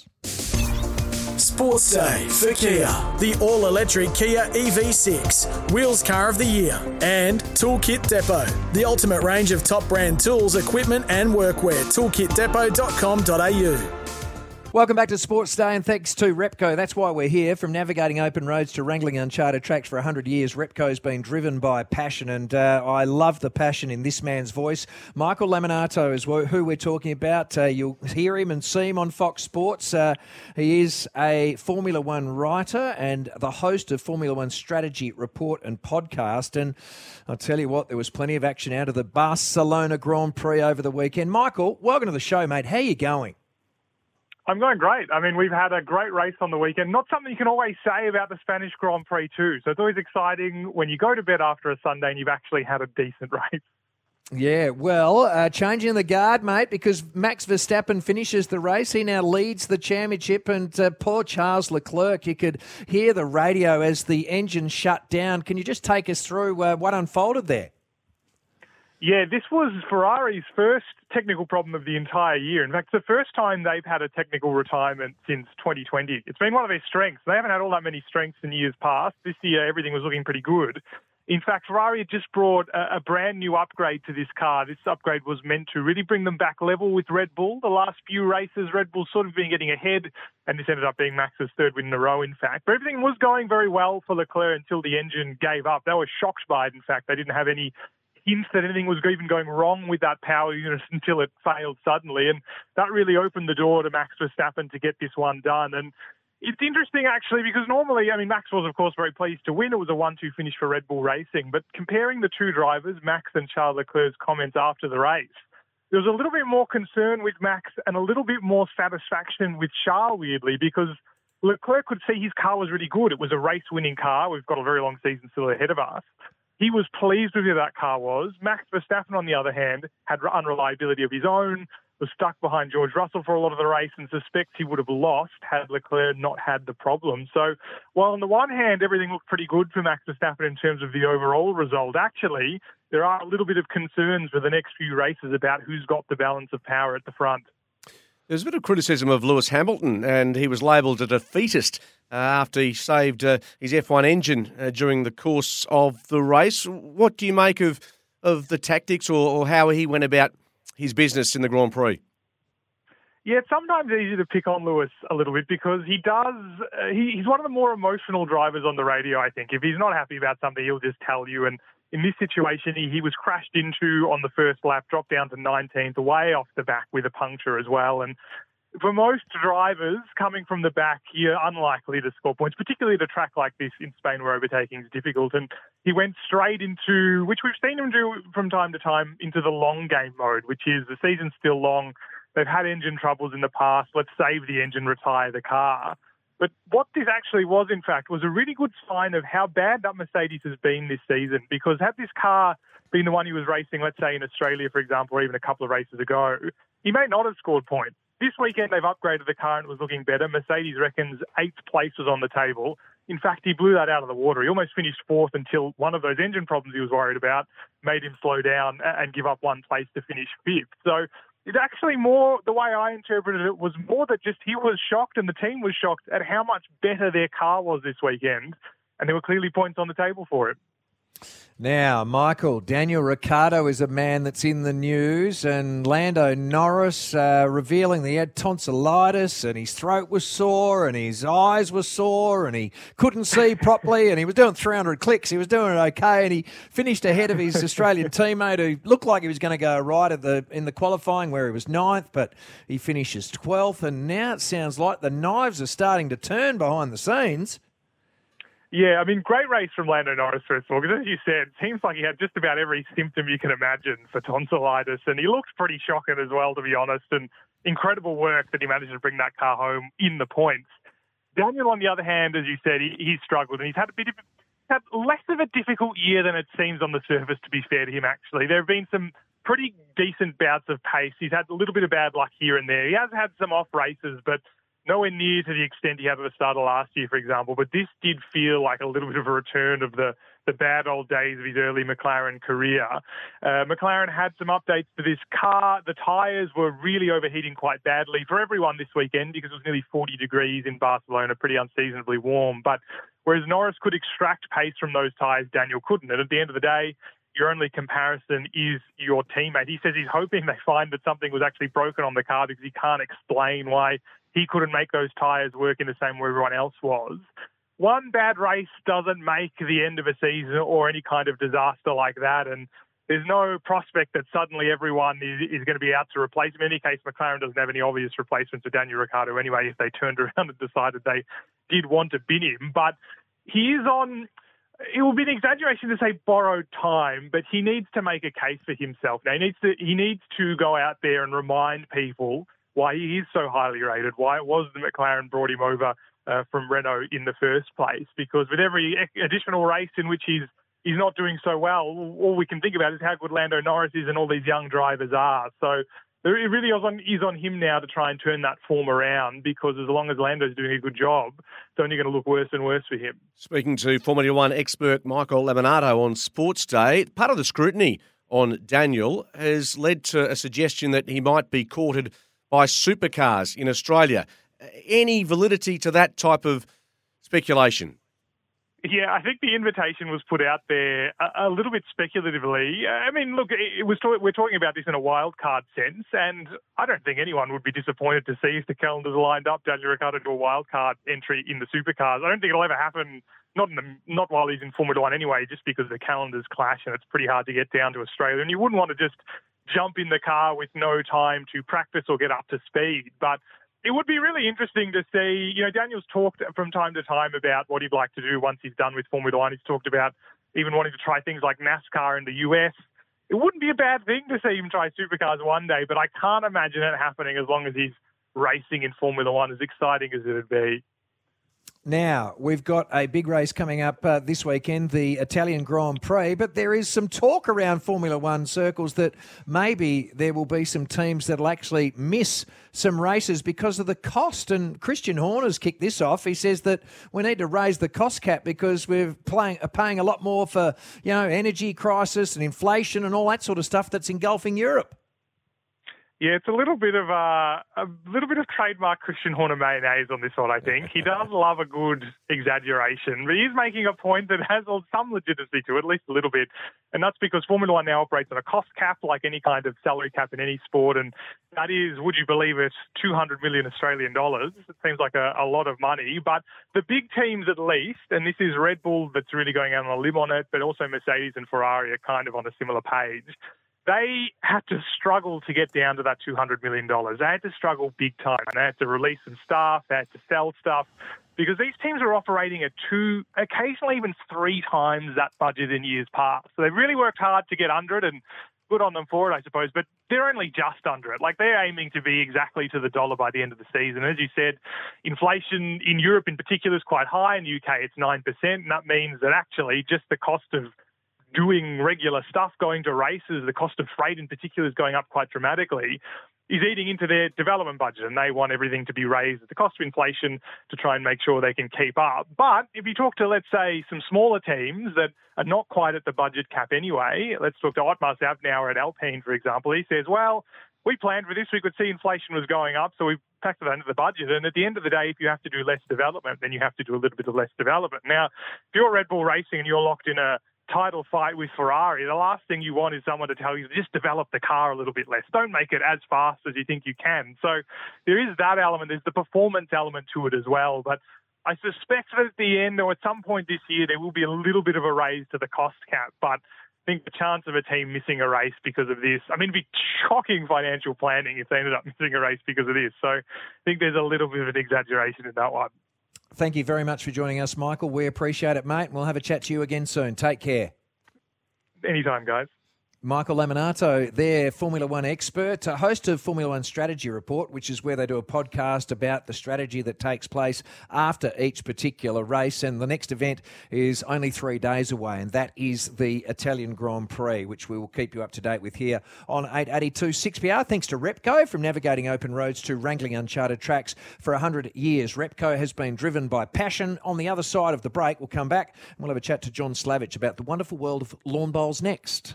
Speaker 1: Sports Day for Kia. The all-electric Kia E V six, Wheels Car of the Year. And Toolkit Depot, the ultimate range of top brand tools, equipment and workwear. toolkit depot dot com dot a u.
Speaker 2: Welcome back to Sports Day, and thanks to Repco. That's why we're here. From navigating open roads to wrangling uncharted tracks for one hundred years, Repco's been driven by passion, and uh, I love the passion in this man's voice. Michael Laminato is who we're talking about. Uh, you'll hear him and see him on Fox Sports. Uh, he is a Formula One writer and the host of Formula One Strategy Report and Podcast, and I'll tell you what, there was plenty of action out of the Barcelona Grand Prix over the weekend. Michael, welcome to the show, mate. How are you going?
Speaker 17: I'm going great. I mean, we've had a great race on the weekend. Not something you can always say about the Spanish Grand Prix too. So it's always exciting when you go to bed after a Sunday and you've actually had a decent race.
Speaker 2: Yeah, well, uh, changing the guard, mate, because Max Verstappen finishes the race. He now leads the championship, and uh, poor Charles Leclerc, you could hear the radio as the engine shut down. Can you just take us through uh, what unfolded there?
Speaker 17: Yeah, this was Ferrari's first technical problem of the entire year. In fact, it's the first time they've had a technical retirement since twenty twenty. It's been one of their strengths. They haven't had all that many strengths in years past. This year, everything was looking pretty good. In fact, Ferrari had just brought a, a brand new upgrade to this car. This upgrade was meant to really bring them back level with Red Bull. The last few races, Red Bull's sort of been getting ahead, and this ended up being Max's third win in a row, in fact. But everything was going very well for Leclerc until the engine gave up. They were shocked by it, in fact. They didn't have any hints that anything was even going wrong with that power unit until it failed suddenly. And that really opened the door to Max Verstappen to get this one done. And it's interesting, actually, because normally, I mean, Max was, of course, very pleased to win. It was a one two finish for Red Bull Racing. But comparing the two drivers, Max and Charles Leclerc's comments after the race, there was a little bit more concern with Max and a little bit more satisfaction with Charles, weirdly, because Leclerc could see his car was really good. It was a race-winning car. We've got a very long season still ahead of us. He was pleased with who that car was. Max Verstappen, on the other hand, had unreliability of his own, was stuck behind George Russell for a lot of the race, and suspects he would have lost had Leclerc not had the problem. So while on the one hand, everything looked pretty good for Max Verstappen in terms of the overall result, actually, there are a little bit of concerns for the next few races about who's got the balance of power at the front.
Speaker 3: There's a bit of criticism of Lewis Hamilton, and he was labelled a defeatist uh, after he saved uh, his F one engine uh, during the course of the race. What do you make of, of the tactics or, or how he went about his business in the Grand Prix?
Speaker 17: Yeah, it's sometimes easy to pick on Lewis a little bit because he does, uh, he, he's one of the more emotional drivers on the radio, I think. If he's not happy about something, he'll just tell you. And in this situation, he, he was crashed into on the first lap, dropped down to nineteenth, way off the back with a puncture as well. And for most drivers coming from the back, you're unlikely to score points, particularly at a track like this in Spain where overtaking is difficult. And he went straight into, which we've seen him do from time to time, into the long game mode, which is the season's still long. They've had engine troubles in the past. Let's save the engine, retire the car. But what this actually was, in fact, was a really good sign of how bad that Mercedes has been this season. Because had this car been the one he was racing, let's say in Australia, for example, or even a couple of races ago, he may not have scored points. This weekend, they've upgraded the car and it was looking better. Mercedes reckons eighth place was on the table. In fact, he blew that out of the water. He almost finished fourth until one of those engine problems he was worried about made him slow down and give up one place to finish fifth. So it's actually more, the way I interpreted it, was more that just he was shocked and the team was shocked at how much better their car was this weekend. And there were clearly points on the table for it.
Speaker 2: Now, Michael, Daniel Ricciardo is a man that's in the news, and Lando Norris uh, revealing that he had tonsillitis and his throat was sore and his eyes were sore and he couldn't see properly and he was doing three hundred clicks. He was doing it okay and he finished ahead of his Australian teammate who looked like he was going to go right at the in the qualifying where he was ninth, but he finishes twelfth, and now it sounds like the knives are starting to turn behind the scenes.
Speaker 17: Yeah, I mean, great race from Lando Norris, first of all, because as you said, it seems like he had just about every symptom you can imagine for tonsillitis, and he looked pretty shocking as well, to be honest, and incredible work that he managed to bring that car home in the points. Daniel, on the other hand, as you said, he, he's struggled, and he's had a bit of, had less of a difficult year than it seems on the surface, to be fair to him, actually. There have been some pretty decent bouts of pace. He's had a little bit of bad luck here and there. He has had some off races, but nowhere near to the extent he had at the start of last year, for example. But this did feel like a little bit of a return of the, the bad old days of his early McLaren career. Uh, McLaren had some updates to this car. The tyres were really overheating quite badly for everyone this weekend because it was nearly forty degrees in Barcelona, pretty unseasonably warm. But whereas Norris could extract pace from those tyres, Daniel couldn't. And at the end of the day, your only comparison is your teammate. He says he's hoping they find that something was actually broken on the car because he can't explain why he couldn't make those tyres work in the same way everyone else was. One bad race doesn't make the end of a season or any kind of disaster like that, and there's no prospect that suddenly everyone is, is going to be out to replace him. In any case, McLaren doesn't have any obvious replacement for Daniel Ricciardo anyway if they turned around and decided they did want to bin him. But he is on... It will be an exaggeration to say borrowed time, but he needs to make a case for himself. Now, he needs to, he needs to go out there and remind people why he is so highly rated, why it was that McLaren brought him over uh, from Renault in the first place. Because with every additional race in which he's he's not doing so well, all we can think about is how good Lando Norris is and all these young drivers are. So it really is on, is on him now to try and turn that form around, because as long as Lando's doing a good job, it's only going to look worse and worse for him.
Speaker 3: Speaking to Formula One expert Michael Lamonato on Sports Day, part of the scrutiny on Daniel has led to a suggestion that he might be courted by supercars in Australia. Any validity to that type of speculation?
Speaker 17: Yeah, I think the invitation was put out there a, a little bit speculatively. I mean, look, it was talk, we're talking about this in a wild card sense, and I don't think anyone would be disappointed to see if the calendars lined up Daniel Ricciardo to a wild card entry in the supercars. I don't think it'll ever happen, not in the, not while he's in Formula One anyway, just because the calendars clash and it's pretty hard to get down to Australia. And you wouldn't want to just jump in the car with no time to practice or get up to speed. But it would be really interesting to see, you know, Daniel's talked from time to time about what he'd like to do once he's done with Formula One. He's talked about even wanting to try things like NASCAR in the U S. It wouldn't be a bad thing to see him try supercars one day, but I can't imagine it happening as long as he's racing in Formula One, as exciting as it would be.
Speaker 2: Now, we've got a big race coming up uh, this weekend, the Italian Grand Prix, but there is some talk around Formula One circles that maybe there will be some teams that will actually miss some races because of the cost. And Christian Horner's kicked this off. He says that we need to raise the cost cap because we're playing, paying a lot more for, you know, energy crisis and inflation and all that sort of stuff that's engulfing Europe.
Speaker 17: Yeah, it's a little bit of a, a little bit of trademark Christian Horner mayonnaise on this one, I think. He does love a good exaggeration, but he's making a point that has some legitimacy to it, at least a little bit. And that's because Formula One now operates on a cost cap, like any kind of salary cap in any sport. And that is, would you believe it, two hundred million Australian dollars. It seems like a, a lot of money. But the big teams at least, and this is Red Bull that's really going out on a limb on it, but also Mercedes and Ferrari are kind of on a similar page. They had to struggle to get down to that two hundred million dollars. They had to struggle big time. They had to release some staff. They had to sell stuff because these teams are operating at two, occasionally even three times that budget in years past. So they really worked hard to get under it, and good on them for it, I suppose, but they're only just under it. Like, they're aiming to be exactly to the dollar by the end of the season. As you said, inflation in Europe in particular is quite high. In the U K, it's nine percent, and that means that actually just the cost of doing regular stuff, going to races, the cost of freight in particular is going up quite dramatically, is eating into their development budget, and they want everything to be raised at the cost of inflation to try and make sure they can keep up. But if you talk to, let's say, some smaller teams that are not quite at the budget cap anyway, let's talk to Otmar Zabnauer at Alpine, for example, he says, well, we planned for this, we could see inflation was going up, so we factored that into the budget. And at the end of the day, if you have to do less development, then you have to do a little bit of less development. Now, if you're Red Bull Racing and you're locked in a title fight with Ferrari, the last thing you want is someone to tell you, just develop the car a little bit less. Don't make it as fast as you think you can. So there is that element. There's the performance element to it as well. But I suspect that at the end, or at some point this year, there will be a little bit of a raise to the cost cap. But I think the chance of a team missing a race because of this, I mean, it'd be shocking financial planning if they ended up missing a race because of this. So I think there's a little bit of an exaggeration in that one.
Speaker 2: Thank you very much for joining us, Michael. We appreciate it, mate. We'll have a chat to you again soon. Take care.
Speaker 17: Anytime, guys.
Speaker 2: Michael Laminato, their Formula One expert, a host of Formula One Strategy Report, which is where they do a podcast about the strategy that takes place after each particular race. And the next event is only three days away, and that is the Italian Grand Prix, which we will keep you up to date with here on eight eighty-two six P R. Thanks to Repco, from navigating open roads to wrangling uncharted tracks for one hundred years. Repco has been driven by passion. On the other side of the break, we'll come back and we'll have a chat to John Slavich about the wonderful world of lawn bowls next.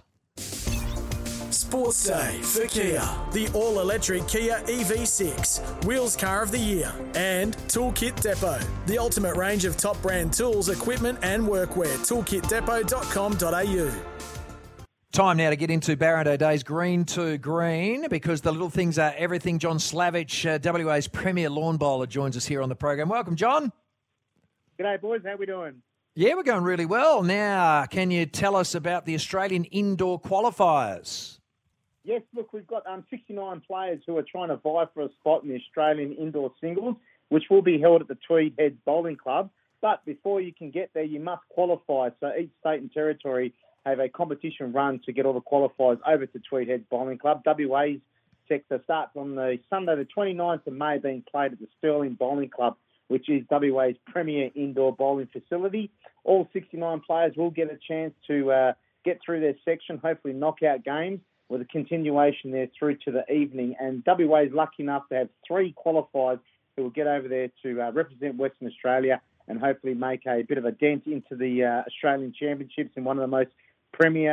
Speaker 1: Sports Day for Kia, the all-electric Kia E V six, Wheels Car of the Year, and Toolkit Depot, the ultimate range of top brand tools, equipment and workwear. toolkit depot dot com dot a u.
Speaker 2: Time now to get into Barrow Day's Green to Green, because the little things are everything. John Slavich, uh, W A's premier lawn bowler, joins us here on the program. Welcome, John.
Speaker 18: G'day, boys. How we doing?
Speaker 2: Yeah, we're going really well. Now, can you tell us about the Australian indoor qualifiers?
Speaker 18: Yes, look, we've got um, sixty-nine players who are trying to vie for a spot in the Australian indoor singles, which will be held at the Tweed Heads Bowling Club. But before you can get there, you must qualify. So each state and territory have a competition run to get all the qualifiers over to Tweed Heads Bowling Club. W A's sector starts on the Sunday, the twenty-ninth of May, being played at the Stirling Bowling Club, which is W A's premier indoor bowling facility. All sixty-nine players will get a chance to uh, get through their section, hopefully knockout games, with a continuation there through to the evening. And W A is lucky enough to have three qualifiers who will get over there to uh, represent Western Australia and hopefully make a bit of a dent into the uh, Australian Championships in one of the most premier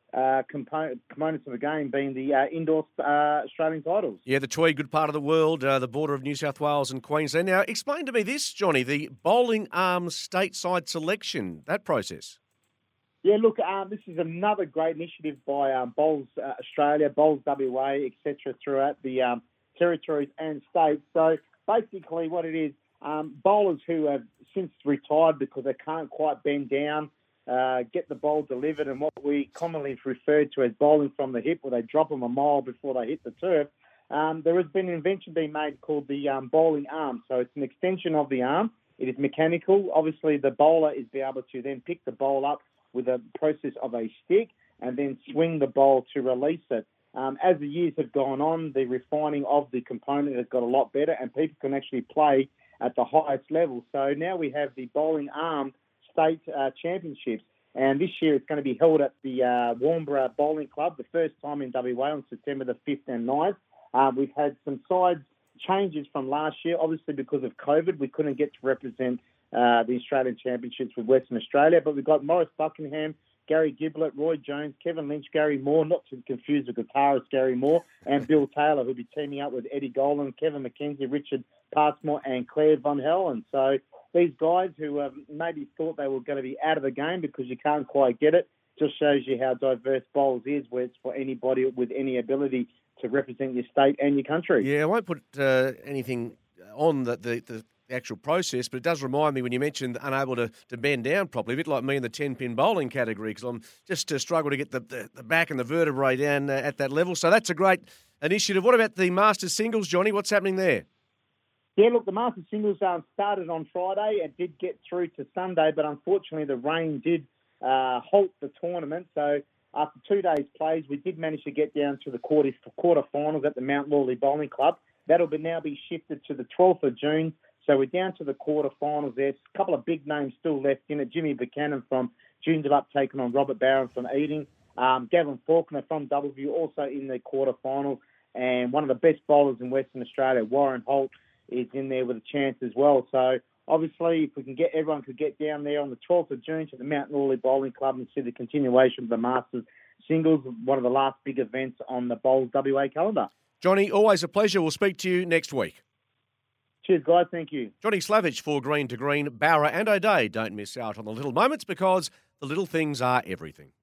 Speaker 18: uh, component, components of the game being the uh, indoor uh, Australian titles.
Speaker 3: Yeah, the Tweed, good part of the world, uh, the border of New South Wales and Queensland. Now, explain to me this, Johnny, the bowling arms stateside selection, that process.
Speaker 18: Yeah, look, um, this is another great initiative by um, Bowls uh, Australia, Bowls W A, et cetera, throughout the um, territories and states. So basically what it is, um, bowlers who have since retired because they can't quite bend down, uh, get the bowl delivered, and what we commonly refer to as bowling from the hip, where they drop them a mile before they hit the turf. Um, there has been an invention being made called the um, bowling arm. So it's an extension of the arm. It is mechanical. Obviously, the bowler is be able to then pick the bowl up with a process of a stick and then swing the bowl to release it. Um, as the years have gone on, the refining of the component has got a lot better and people can actually play at the highest level. So now we have the bowling arm state uh, championships, and this year it's going to be held at the uh, Warnbro Bowling Club, the first time in W A on September the fifth and ninth. Uh, we've had some side changes from last year, obviously because of COVID. We couldn't get to represent Uh, the Australian Championships with Western Australia, but we've got Maurice Buckingham, Gary Giblett, Roy Jones, Kevin Lynch, Gary Moore, not to confuse with guitarist Gary Moore, and Bill Taylor, who'll be teaming up with Eddie Golan, Kevin McKenzie, Richard Passmore, and Claire Von Helen. So these guys who uh, maybe thought they were going to be out of the game because you can't quite get it, just shows you how diverse bowls is, where it's for anybody with any ability to represent your state and your country.
Speaker 3: Yeah, I won't put uh, anything on the, the, the actual process, but it does remind me when you mentioned unable to, to bend down properly, a bit like me in the ten-pin bowling category, because I'm just uh, struggle to get the, the, the back and the vertebrae down uh, at that level. So that's a great initiative. What about the Masters singles, Johnny? What's happening there?
Speaker 18: Yeah, look, the Masters singles um, started on Friday and did get through to Sunday, but unfortunately the rain did uh, halt the tournament. So after two days' plays, we did manage to get down to the quarter quarterfinals at the Mount Lawley Bowling Club. That'll be now be shifted to the twelfth of June. So we're down to the quarterfinals there. A couple of big names still left in it. Jimmy Buchanan from Joondalup taking on Robert Barron from Eating. Um, Gavin Faulkner from W also in the quarterfinal. And one of the best bowlers in Western Australia, Warren Holt, is in there with a chance as well. So obviously, if we can get everyone could get down there on the twelfth of June to the Mount Lawley Bowling Club and see the continuation of the Masters singles, one of the last big events on the Bowls W A calendar.
Speaker 3: Johnny, always a pleasure. We'll speak to you next week.
Speaker 18: Cheers, guys. Thank you.
Speaker 3: Johnny Slavich for Green to Green. Barra and O'Day. Don't miss out on the little moments because the little things are everything.